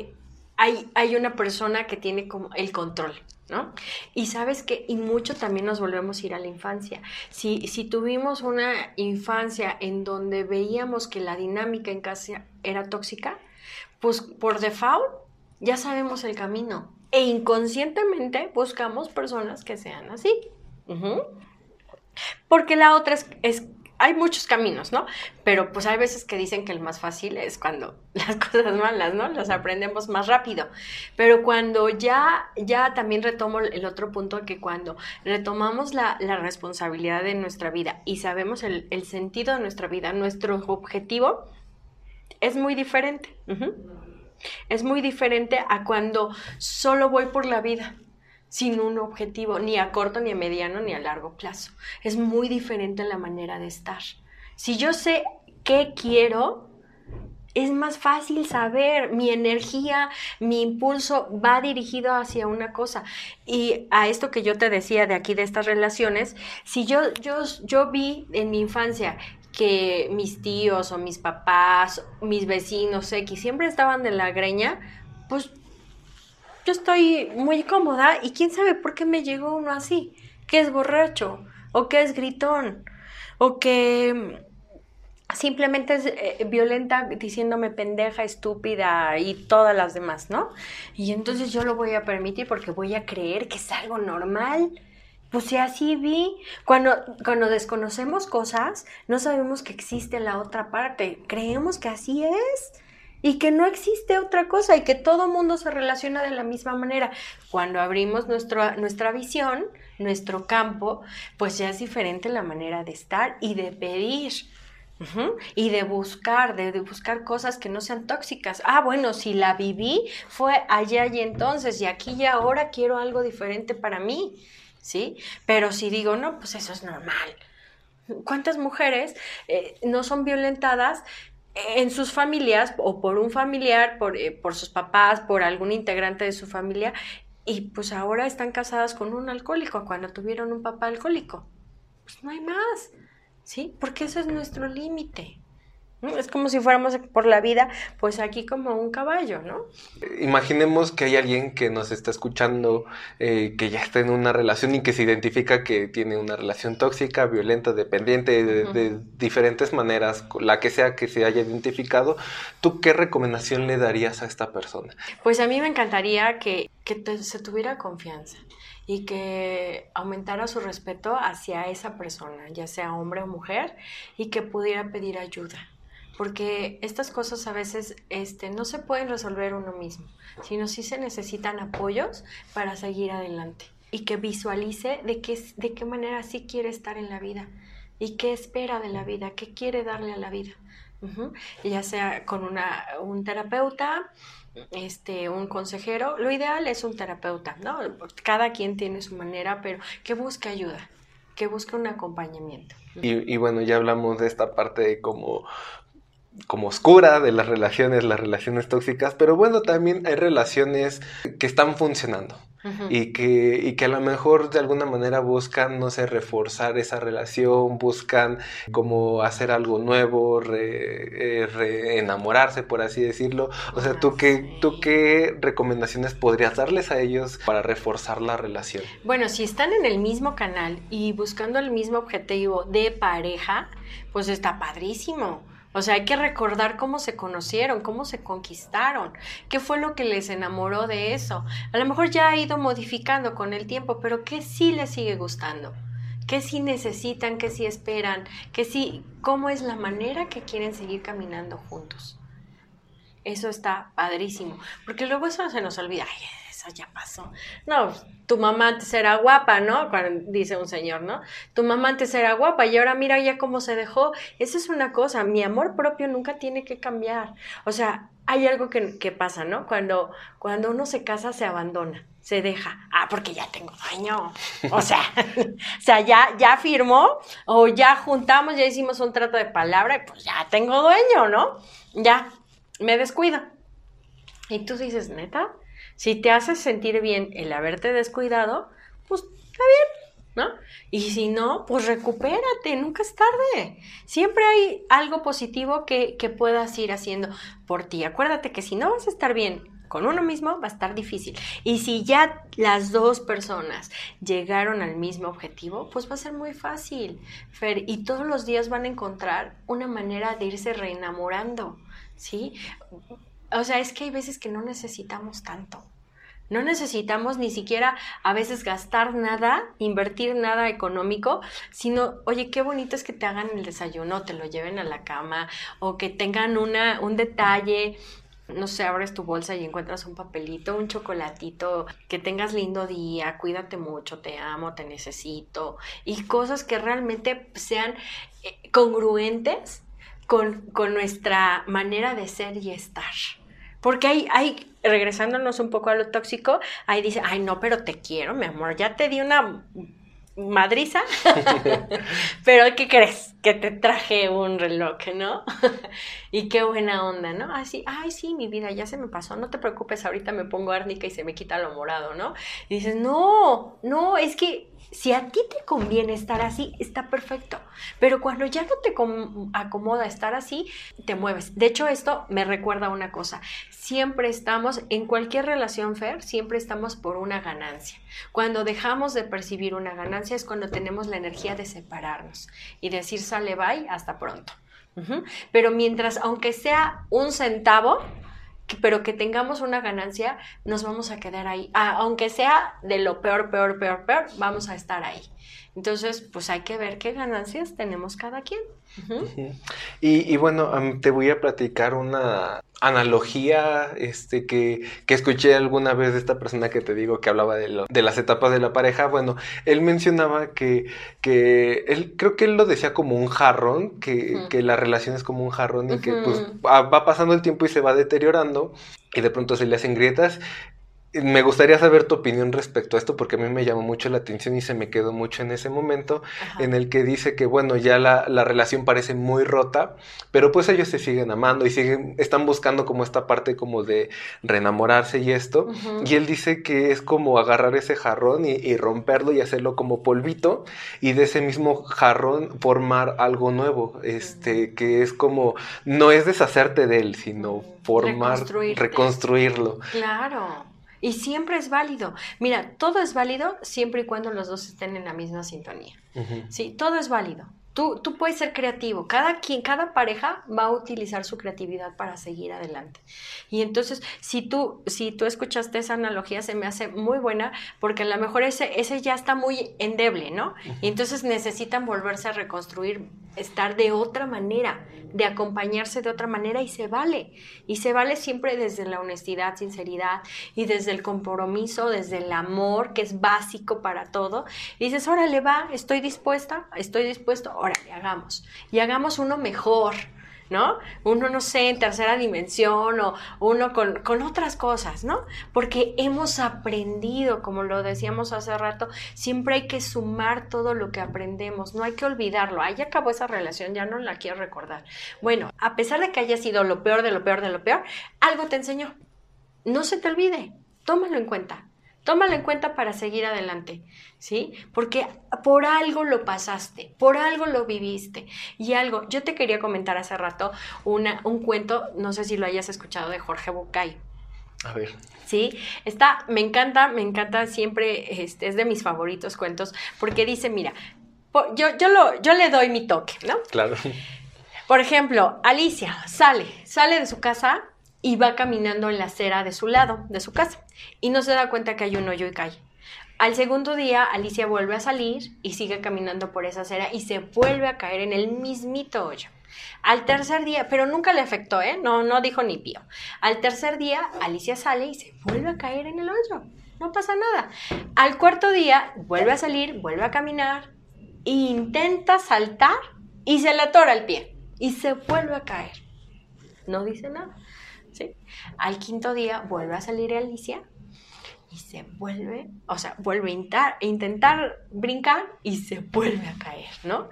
hay una persona que tiene como el control, ¿no? Y sabes que, y mucho también nos volvemos a ir a la infancia. Si tuvimos una infancia en donde veíamos que la dinámica en casa era tóxica, pues por default ya sabemos el camino. E inconscientemente buscamos personas que sean así. Porque la otra es hay muchos caminos, ¿no? Pero pues hay veces que dicen que el más fácil es cuando las cosas malas, ¿no? Las aprendemos más rápido. Pero cuando ya también retomo el otro punto, que cuando retomamos la responsabilidad de nuestra vida y sabemos el sentido de nuestra vida, nuestro objetivo, es muy diferente. Es muy diferente a cuando solo voy por la vida sin un objetivo, ni a corto, ni a mediano, ni a largo plazo. Es muy diferente la manera de estar. Si yo sé qué quiero, es más fácil saber. Mi energía, mi impulso va dirigido hacia una cosa. Y a esto que yo te decía de aquí, de estas relaciones, si yo vi en mi infancia que mis tíos o mis papás, mis vecinos X, siempre estaban de la greña, pues yo estoy muy cómoda y quién sabe por qué me llegó uno así, que es borracho, o que es gritón, o que simplemente es violenta diciéndome pendeja, estúpida y todas las demás, ¿no? Y entonces yo lo voy a permitir porque voy a creer que es algo normal. Pues si así vi, cuando desconocemos cosas, no sabemos que existe la otra parte, creemos que así es. Y que no existe otra cosa y que todo mundo se relaciona de la misma manera. Cuando abrimos nuestra visión, nuestro campo, pues ya es diferente la manera de estar y de pedir. Y de buscar cosas que no sean tóxicas. Bueno, si la viví, fue allá y entonces, y aquí y ahora quiero algo diferente para mí, ¿sí? Pero si digo, no, pues eso es normal. ¿Cuántas mujeres no son violentadas en sus familias o por un familiar, por sus papás, por algún integrante de su familia, y pues ahora están casadas con un alcohólico cuando tuvieron un papá alcohólico? Pues no hay más, ¿sí? Porque ese es nuestro límite. Es como si fuéramos por la vida, pues aquí como un caballo, ¿no? Imaginemos que hay alguien que nos está escuchando, que ya está en una relación y que se identifica que tiene una relación tóxica, violenta, dependiente, de diferentes maneras, la que sea que se haya identificado. ¿Tú qué recomendación le darías a esta persona? Pues a mí me encantaría que se tuviera confianza y que aumentara su respeto hacia esa persona, ya sea hombre o mujer, y que pudiera pedir ayuda. Porque estas cosas a veces no se pueden resolver uno mismo, sino sí se necesitan apoyos para seguir adelante. Y que visualice de qué manera sí quiere estar en la vida y qué espera de la vida, qué quiere darle a la vida. Ya sea con un terapeuta, un consejero. Lo ideal es un terapeuta, ¿no? Cada quien tiene su manera, pero que busque ayuda, que busque un acompañamiento. Y bueno, ya hablamos de esta parte de como oscura de las relaciones tóxicas, pero bueno, también hay relaciones que están funcionando. Y que a lo mejor de alguna manera buscan, no sé, reforzar esa relación, buscan como hacer algo nuevo, enamorarse, por así decirlo. O sea, ¿tú qué recomendaciones podrías darles a ellos para reforzar la relación? Bueno, si están en el mismo canal y buscando el mismo objetivo de pareja, pues está padrísimo. O sea, hay que recordar cómo se conocieron, cómo se conquistaron, qué fue lo que les enamoró de eso. A lo mejor ya ha ido modificando con el tiempo, pero ¿qué sí les sigue gustando? ¿Qué sí necesitan? ¿Qué sí esperan? ¿Qué sí? ¿Cómo es la manera que quieren seguir caminando juntos? Eso está padrísimo, porque luego eso se nos olvida. Ay, eso ya pasó. No, tu mamá antes era guapa, ¿no? Cuando dice un señor, ¿no? Tu mamá antes era guapa y ahora mira ya cómo se dejó. Esa es una cosa, mi amor propio nunca tiene que cambiar. O sea, hay algo que pasa, ¿no? Cuando uno se casa, se abandona, se deja. Porque ya tengo dueño. O sea, ya firmó, o ya juntamos, ya hicimos un trato de palabra y pues ya tengo dueño, ¿no? Ya, me descuido. Y tú dices, ¿neta? Si te hace sentir bien el haberte descuidado, pues está bien, ¿no? Y si no, pues recupérate, nunca es tarde. Siempre hay algo positivo que puedas ir haciendo por ti. Acuérdate que si no vas a estar bien con uno mismo, va a estar difícil. Y si ya las dos personas llegaron al mismo objetivo, pues va a ser muy fácil, Fer. Y todos los días van a encontrar una manera de irse reenamorando, ¿sí? O sea, es que hay veces que no necesitamos tanto. No necesitamos ni siquiera a veces gastar nada, invertir nada económico, sino, oye, qué bonito es que te hagan el desayuno, te lo lleven a la cama, o que tengan un detalle. No sé, abres tu bolsa y encuentras un papelito, un chocolatito, que tengas lindo día, cuídate mucho, te amo, te necesito, y cosas que realmente sean congruentes con nuestra manera de ser y estar. Porque regresándonos un poco a lo tóxico, ahí dice, ay no, pero te quiero, mi amor, ya te di una madriza, pero ¿qué crees? Que te traje un reloj, ¿no? Y qué buena onda, ¿no? Así, ay sí, mi vida, ya se me pasó, no te preocupes, ahorita me pongo árnica y se me quita lo morado, ¿no? Y dices, no, es que si a ti te conviene estar así, está perfecto, pero cuando ya no te acomoda estar así, te mueves. De hecho, esto me recuerda una cosa, siempre estamos, en cualquier relación, Fer, siempre estamos por una ganancia. Cuando dejamos de percibir una ganancia es cuando tenemos la energía de separarnos y decir, sale, bye, hasta pronto. Pero mientras, aunque sea un centavo, pero que tengamos una ganancia, nos vamos a quedar ahí. Aunque sea de lo peor, vamos a estar ahí. Entonces, pues hay que ver qué ganancias tenemos cada quien. Y bueno, te voy a platicar una analogía que escuché alguna vez de esta persona que te digo que hablaba de las etapas de la pareja. Bueno, él mencionaba que él, creo que él lo decía como un jarrón, que la relación es como un jarrón y que pues va pasando el tiempo y se va deteriorando y de pronto se le hacen grietas. Me gustaría saber tu opinión respecto a esto porque a mí me llamó mucho la atención y se me quedó mucho en ese momento. Ajá. En el que dice que bueno, ya la relación parece muy rota, pero pues ellos se siguen amando y están buscando como esta parte como de reenamorarse y esto. Uh-huh. Y él dice que es como agarrar ese jarrón y romperlo y hacerlo como polvito y de ese mismo jarrón formar algo nuevo, que es como, no es deshacerte de él, sino formar, reconstruirlo. Claro. Y siempre es válido. Mira, todo es válido siempre y cuando los dos estén en la misma sintonía. Uh-huh. Sí, todo es válido. Tú puedes ser creativo. Cada pareja va a utilizar su creatividad para seguir adelante. Y entonces, si tú escuchaste esa analogía, se me hace muy buena, porque a lo mejor ese ya está muy endeble, ¿no? Uh-huh. Y entonces necesitan volverse a reconstruir, estar de otra manera, de acompañarse de otra manera, y se vale. Y se vale siempre desde la honestidad, sinceridad, y desde el compromiso, desde el amor, que es básico para todo. Y dices, órale, va, estoy dispuesto, órale, hagamos. Y hagamos uno mejor, ¿no? Uno, no sé, en tercera dimensión o uno con otras cosas, ¿no? Porque hemos aprendido, como lo decíamos hace rato, siempre hay que sumar todo lo que aprendemos, no hay que olvidarlo. Ahí acabó esa relación, ya no la quiero recordar. Bueno, a pesar de que haya sido lo peor de lo peor de lo peor, algo te enseñó. No se te olvide, tómalo en cuenta. Tómalo en cuenta para seguir adelante, ¿sí? Porque por algo lo pasaste, por algo lo viviste. Y algo, yo te quería comentar hace rato un cuento, no sé si lo hayas escuchado, de Jorge Bucay. A ver. Sí, me encanta siempre, es de mis favoritos cuentos, porque dice, mira, yo le doy mi toque, ¿no? Claro. Por ejemplo, Alicia sale de su casa y va caminando en la acera de su lado, de su casa, y no se da cuenta que hay un hoyo y cae. Al segundo día, Alicia vuelve a salir y sigue caminando por esa acera y se vuelve a caer en el mismito hoyo. Al tercer día, pero nunca le afectó, no dijo ni pío. Al tercer día, Alicia sale y se vuelve a caer en el hoyo. No pasa nada. Al cuarto día, vuelve a salir, vuelve a caminar, intenta saltar y se le atora el pie y se vuelve a caer. No dice nada. ¿Sí? Al quinto día vuelve a salir Alicia y se vuelve a intentar brincar y se vuelve a caer, ¿no?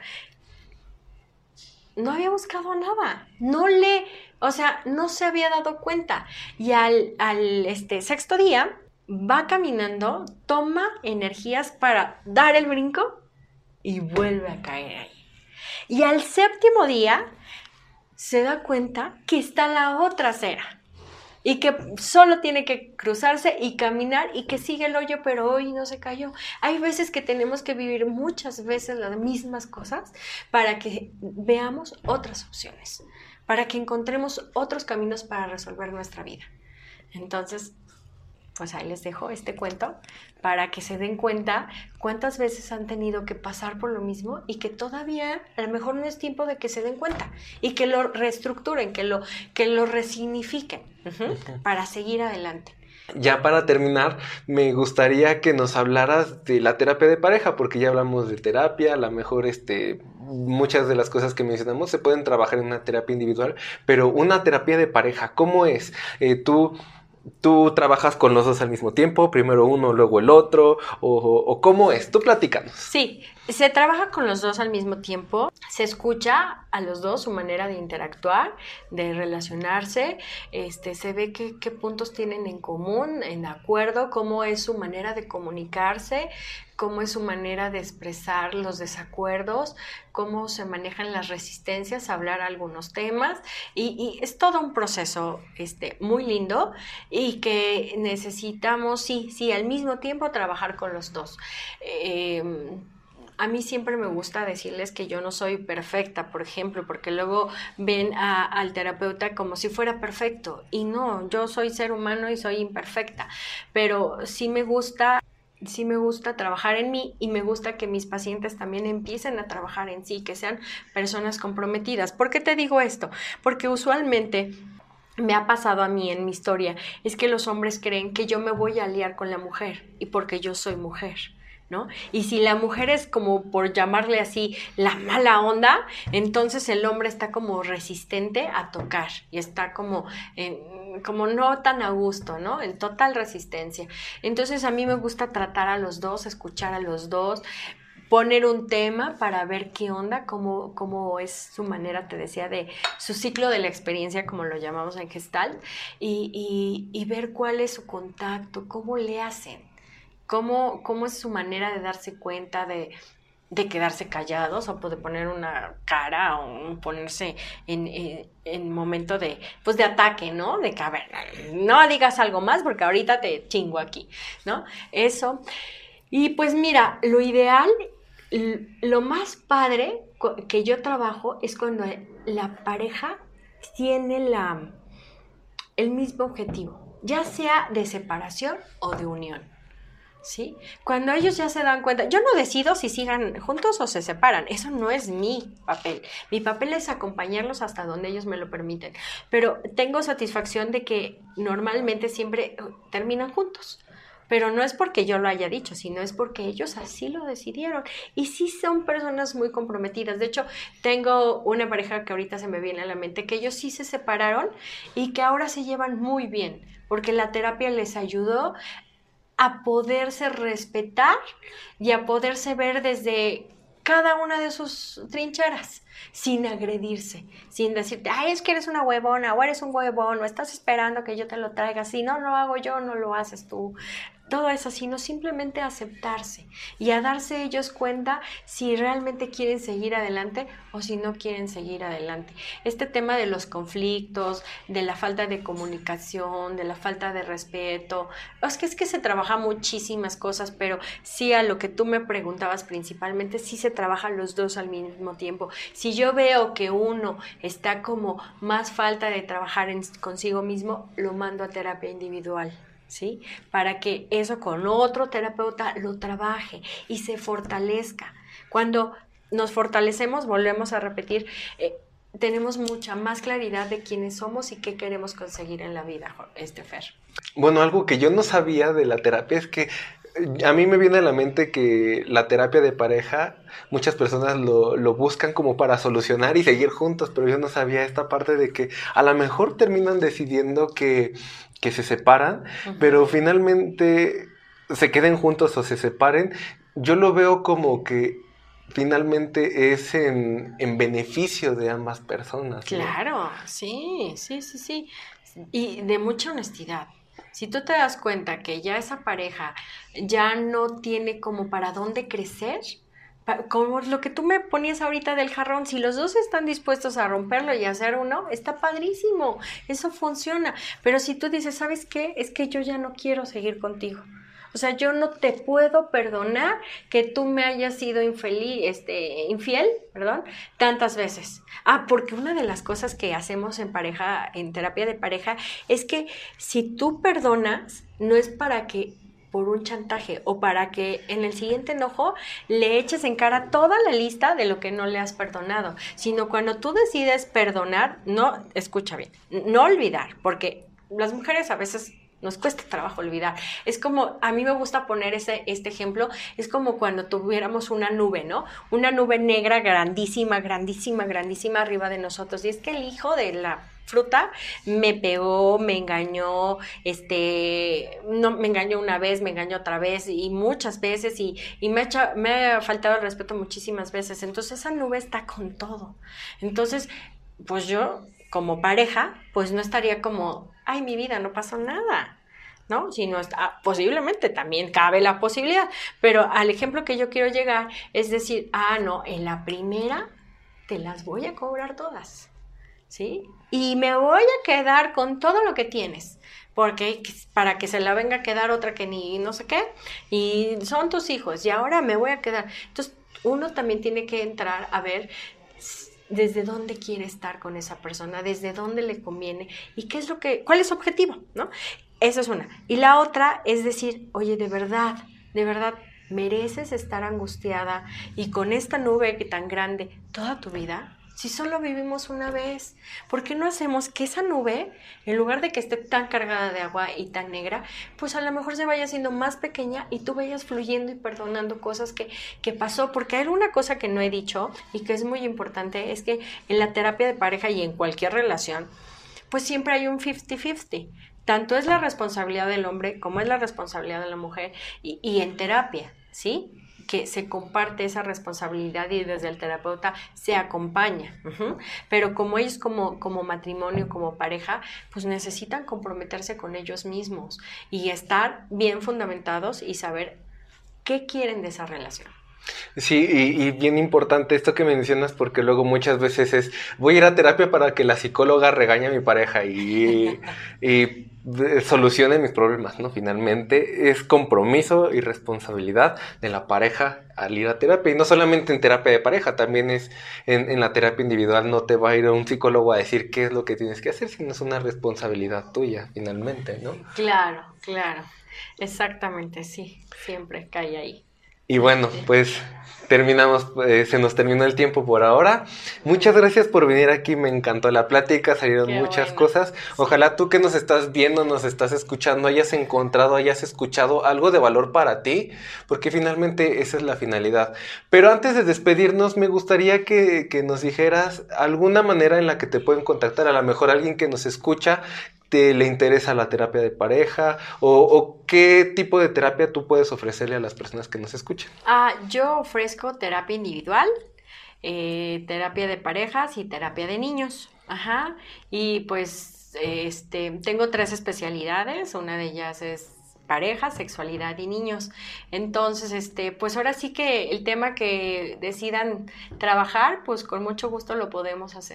No había buscado nada, no se había dado cuenta. Y al sexto día va caminando, toma energías para dar el brinco y vuelve a caer ahí. Y al séptimo día se da cuenta que está la otra acera y que solo tiene que cruzarse y caminar y que sigue el hoyo, pero hoy no se cayó. Hay veces que tenemos que vivir muchas veces las mismas cosas para que veamos otras opciones, para que encontremos otros caminos para resolver nuestra vida. Entonces, pues ahí les dejo este cuento para que se den cuenta cuántas veces han tenido que pasar por lo mismo y que todavía a lo mejor no es tiempo de que se den cuenta y que lo reestructuren, que lo resignifiquen para seguir adelante. Ya para terminar, me gustaría que nos hablaras de la terapia de pareja, porque ya hablamos de terapia, a lo mejor muchas de las cosas que mencionamos se pueden trabajar en una terapia individual, pero una terapia de pareja, ¿cómo es? ¿Tú trabajas con los dos al mismo tiempo? ¿Primero uno, luego el otro? ¿O cómo es? Tú platícanos. Sí, se trabaja con los dos al mismo tiempo. Se escucha a los dos su manera de interactuar, de relacionarse. Se ve qué puntos tienen en común, en acuerdo, cómo es su manera de comunicarse, cómo es su manera de expresar los desacuerdos, cómo se manejan las resistencias a hablar algunos temas. Y es todo un proceso muy lindo y que necesitamos, sí, al mismo tiempo trabajar con los dos. A mí siempre me gusta decirles que yo no soy perfecta, por ejemplo, porque luego ven al terapeuta como si fuera perfecto. Y no, yo soy ser humano y soy imperfecta. Pero sí me gusta trabajar en mí y me gusta que mis pacientes también empiecen a trabajar en sí, que sean personas comprometidas. ¿Por qué te digo esto? Porque usualmente me ha pasado a mí en mi historia, es que los hombres creen que yo me voy a aliar con la mujer y porque yo soy mujer, ¿no? Y si la mujer es como, por llamarle así, la mala onda, entonces el hombre está como resistente a tocar y está como no tan a gusto, ¿no? En total resistencia. Entonces a mí me gusta tratar a los dos, escuchar a los dos, poner un tema para ver qué onda, cómo es su manera, te decía, de su ciclo de la experiencia, como lo llamamos en Gestalt, y ver cuál es su contacto, cómo le hacen. ¿Cómo es su manera de darse cuenta de quedarse callados o de poner una cara o ponerse en momento de ataque, ¿no? De que, a ver, no digas algo más porque ahorita te chingo aquí, ¿no? Eso. Y pues mira, lo ideal, lo más padre que yo trabajo es cuando la pareja tiene el mismo objetivo, ya sea de separación o de unión. ¿Sí? Cuando ellos ya se dan cuenta, yo no decido si sigan juntos o se separan, eso no es mi papel. Mi papel es acompañarlos hasta donde ellos me lo permiten, pero tengo satisfacción de que normalmente siempre terminan juntos. Pero no es porque yo lo haya dicho, sino es porque ellos así lo decidieron. Y sí son personas muy comprometidas. De hecho, tengo una pareja que ahorita se me viene a la mente, que ellos sí se separaron y que ahora se llevan muy bien, porque la terapia les ayudó a poderse respetar y a poderse ver desde cada una de sus trincheras, sin agredirse, sin decirte, ay, es que eres una huevona, o eres un huevón, o estás esperando que yo te lo traiga, si no lo hago yo, no lo haces tú. Todo eso, sino simplemente aceptarse y a darse ellos cuenta si realmente quieren seguir adelante o si no quieren seguir adelante. Este tema de los conflictos, de la falta de comunicación, de la falta de respeto, es que se trabaja muchísimas cosas, pero sí, a lo que tú me preguntabas principalmente, sí se trabajan los dos al mismo tiempo. Si yo veo que uno está como más falta de trabajar consigo mismo, lo mando a terapia individual, ¿sí? Para que eso con otro terapeuta lo trabaje y se fortalezca. Cuando nos fortalecemos, volvemos a repetir, tenemos mucha más claridad de quiénes somos y qué queremos conseguir en la vida, Fer. Bueno, algo que yo no sabía de la terapia es que a mí me viene a la mente que la terapia de pareja, muchas personas lo buscan como para solucionar y seguir juntos, pero yo no sabía esta parte de que a lo mejor terminan decidiendo que se separan, pero finalmente se queden juntos o se separen. Yo lo veo como que finalmente es en beneficio de ambas personas, ¿no? Claro, sí. Y de mucha honestidad. Si tú te das cuenta que ya esa pareja ya no tiene como para dónde crecer, como lo que tú me ponías ahorita del jarrón, si los dos están dispuestos a romperlo y hacer uno, está padrísimo, eso funciona. Pero si tú dices, ¿sabes qué? Es que yo ya no quiero seguir contigo. O sea, yo no te puedo perdonar que tú me hayas sido infiel, perdón, tantas veces. Porque una de las cosas que hacemos en pareja, en terapia de pareja, es que si tú perdonas, no es para que por un chantaje o para que en el siguiente enojo le eches en cara toda la lista de lo que no le has perdonado, sino cuando tú decides perdonar, no, escucha bien, no olvidar, porque las mujeres a veces nos cuesta trabajo olvidar. Es como, a mí me gusta poner este ejemplo, es como cuando tuviéramos una nube, ¿no? Una nube negra grandísima, grandísima, grandísima arriba de nosotros, y es que el hijo de la fruta me pegó, me engañó, no, me engañó una vez, me engañó otra vez y muchas veces y me ha faltado el respeto muchísimas veces. Entonces esa nube está con todo. Entonces, pues yo como pareja, pues no estaría como, ay, mi vida, no pasó nada, ¿no? Sino posiblemente también cabe la posibilidad, pero al ejemplo que yo quiero llegar es decir, no, en la primera te las voy a cobrar todas, ¿sí? Y me voy a quedar con todo lo que tienes, porque para que se la venga a quedar otra que ni no sé qué, y son tus hijos, y ahora me voy a quedar. Entonces, uno también tiene que entrar a ver desde dónde quiere estar con esa persona, desde dónde le conviene, y cuál es su objetivo, ¿no? Esa es una. Y la otra es decir, oye, de verdad, ¿mereces estar angustiada y con esta nube tan grande toda tu vida? Si solo vivimos una vez, ¿por qué no hacemos que esa nube, en lugar de que esté tan cargada de agua y tan negra, pues a lo mejor se vaya haciendo más pequeña y tú vayas fluyendo y perdonando cosas que pasó? Porque hay una cosa que no he dicho y que es muy importante, es que en la terapia de pareja y en cualquier relación, pues siempre hay un 50-50. Tanto es la responsabilidad del hombre como es la responsabilidad de la mujer y en terapia, ¿sí? Que se comparte esa responsabilidad y desde el terapeuta se acompaña. Pero como ellos como matrimonio, como pareja, pues necesitan comprometerse con ellos mismos y estar bien fundamentados y saber qué quieren de esa relación. Sí, y bien importante esto que mencionas, porque luego muchas veces voy a ir a terapia para que la psicóloga regañe a mi pareja y solucione mis problemas, ¿no? Finalmente es compromiso y responsabilidad de la pareja al ir a terapia, y no solamente en terapia de pareja, también es en la terapia individual. No te va a ir un psicólogo a decir qué es lo que tienes que hacer, sino es una responsabilidad tuya, finalmente, ¿no? Claro, exactamente, sí, siempre cae ahí. Y bueno, pues terminamos, se nos terminó el tiempo por ahora. Muchas gracias por venir aquí, me encantó la plática, salieron muchas cosas. Ojalá tú que nos estás viendo, nos estás escuchando, hayas escuchado algo de valor para ti, porque finalmente esa es la finalidad. Pero antes de despedirnos, me gustaría que nos dijeras alguna manera en la que te pueden contactar. A lo mejor alguien que nos escucha le interesa la terapia de pareja, o qué tipo de terapia tú puedes ofrecerle a las personas que nos escuchan. Yo ofrezco terapia individual, terapia de parejas y terapia de niños. Y pues tengo 3 especialidades, una de ellas es pareja, sexualidad y niños. Entonces, pues ahora sí que el tema que decidan trabajar, pues con mucho gusto lo podemos hacer.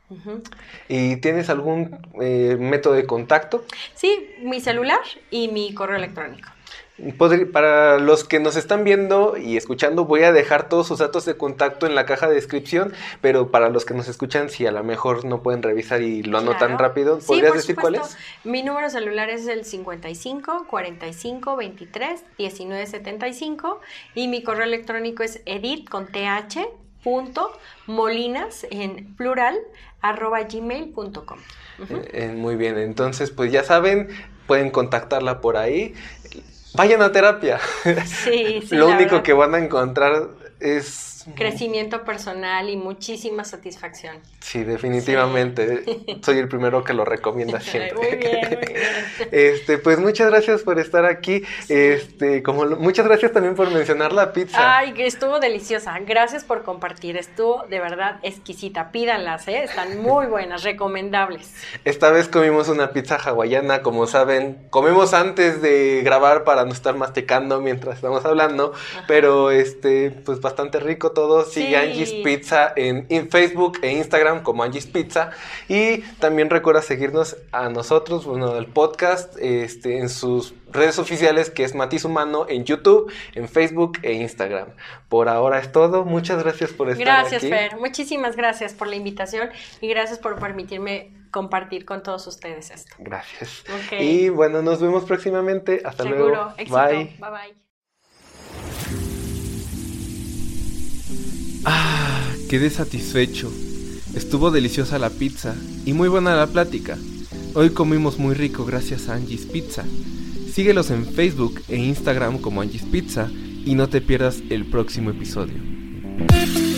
¿Y tienes algún método de contacto? Sí, mi celular y mi correo electrónico. Para los que nos están viendo y escuchando, voy a dejar todos sus datos de contacto en la caja de descripción, pero para los que nos escuchan, si a lo mejor no pueden revisar y lo anotan rápido, ¿podrías decir cuál es? Mi número celular es el 55 45 23 19 75 y mi correo electrónico es edith.molinas en plural @gmail.com. Muy bien, entonces pues ya saben, pueden contactarla por ahí. Vayan a terapia. Sí, Lo único que van a encontrar es crecimiento personal y muchísima satisfacción. Sí, definitivamente. Sí. Soy el primero que lo recomienda siempre. Muy bien. Pues muchas gracias por estar aquí. Muchas gracias también por mencionar la pizza. Ay, que estuvo deliciosa. Gracias por compartir. Estuvo de verdad exquisita. Pídanlas, están muy buenas, recomendables. Esta vez comimos una pizza hawaiana. Como saben, comemos antes de grabar para no estar masticando mientras estamos hablando. Ajá. Pero pues bastante rico. rico todo. Sigue Sí. Angie's Pizza en Facebook e Instagram como Angie's Pizza. Y también recuerda seguirnos a nosotros, bueno, el podcast, en sus redes oficiales, que es Matiz Humano, en YouTube, en Facebook e Instagram. Por ahora es todo. Muchas gracias por estar Gracias, aquí. Fer. Muchísimas gracias por la invitación y gracias por permitirme compartir con todos ustedes esto. Gracias. Ok. Y bueno, nos vemos próximamente. Hasta Seguro. luego. Éxito. Bye. Bye bye. Quedé satisfecho. Estuvo deliciosa la pizza y muy buena la plática. Hoy comimos muy rico gracias a Angie's Pizza. Síguelos en Facebook e Instagram como Angie's Pizza y no te pierdas el próximo episodio.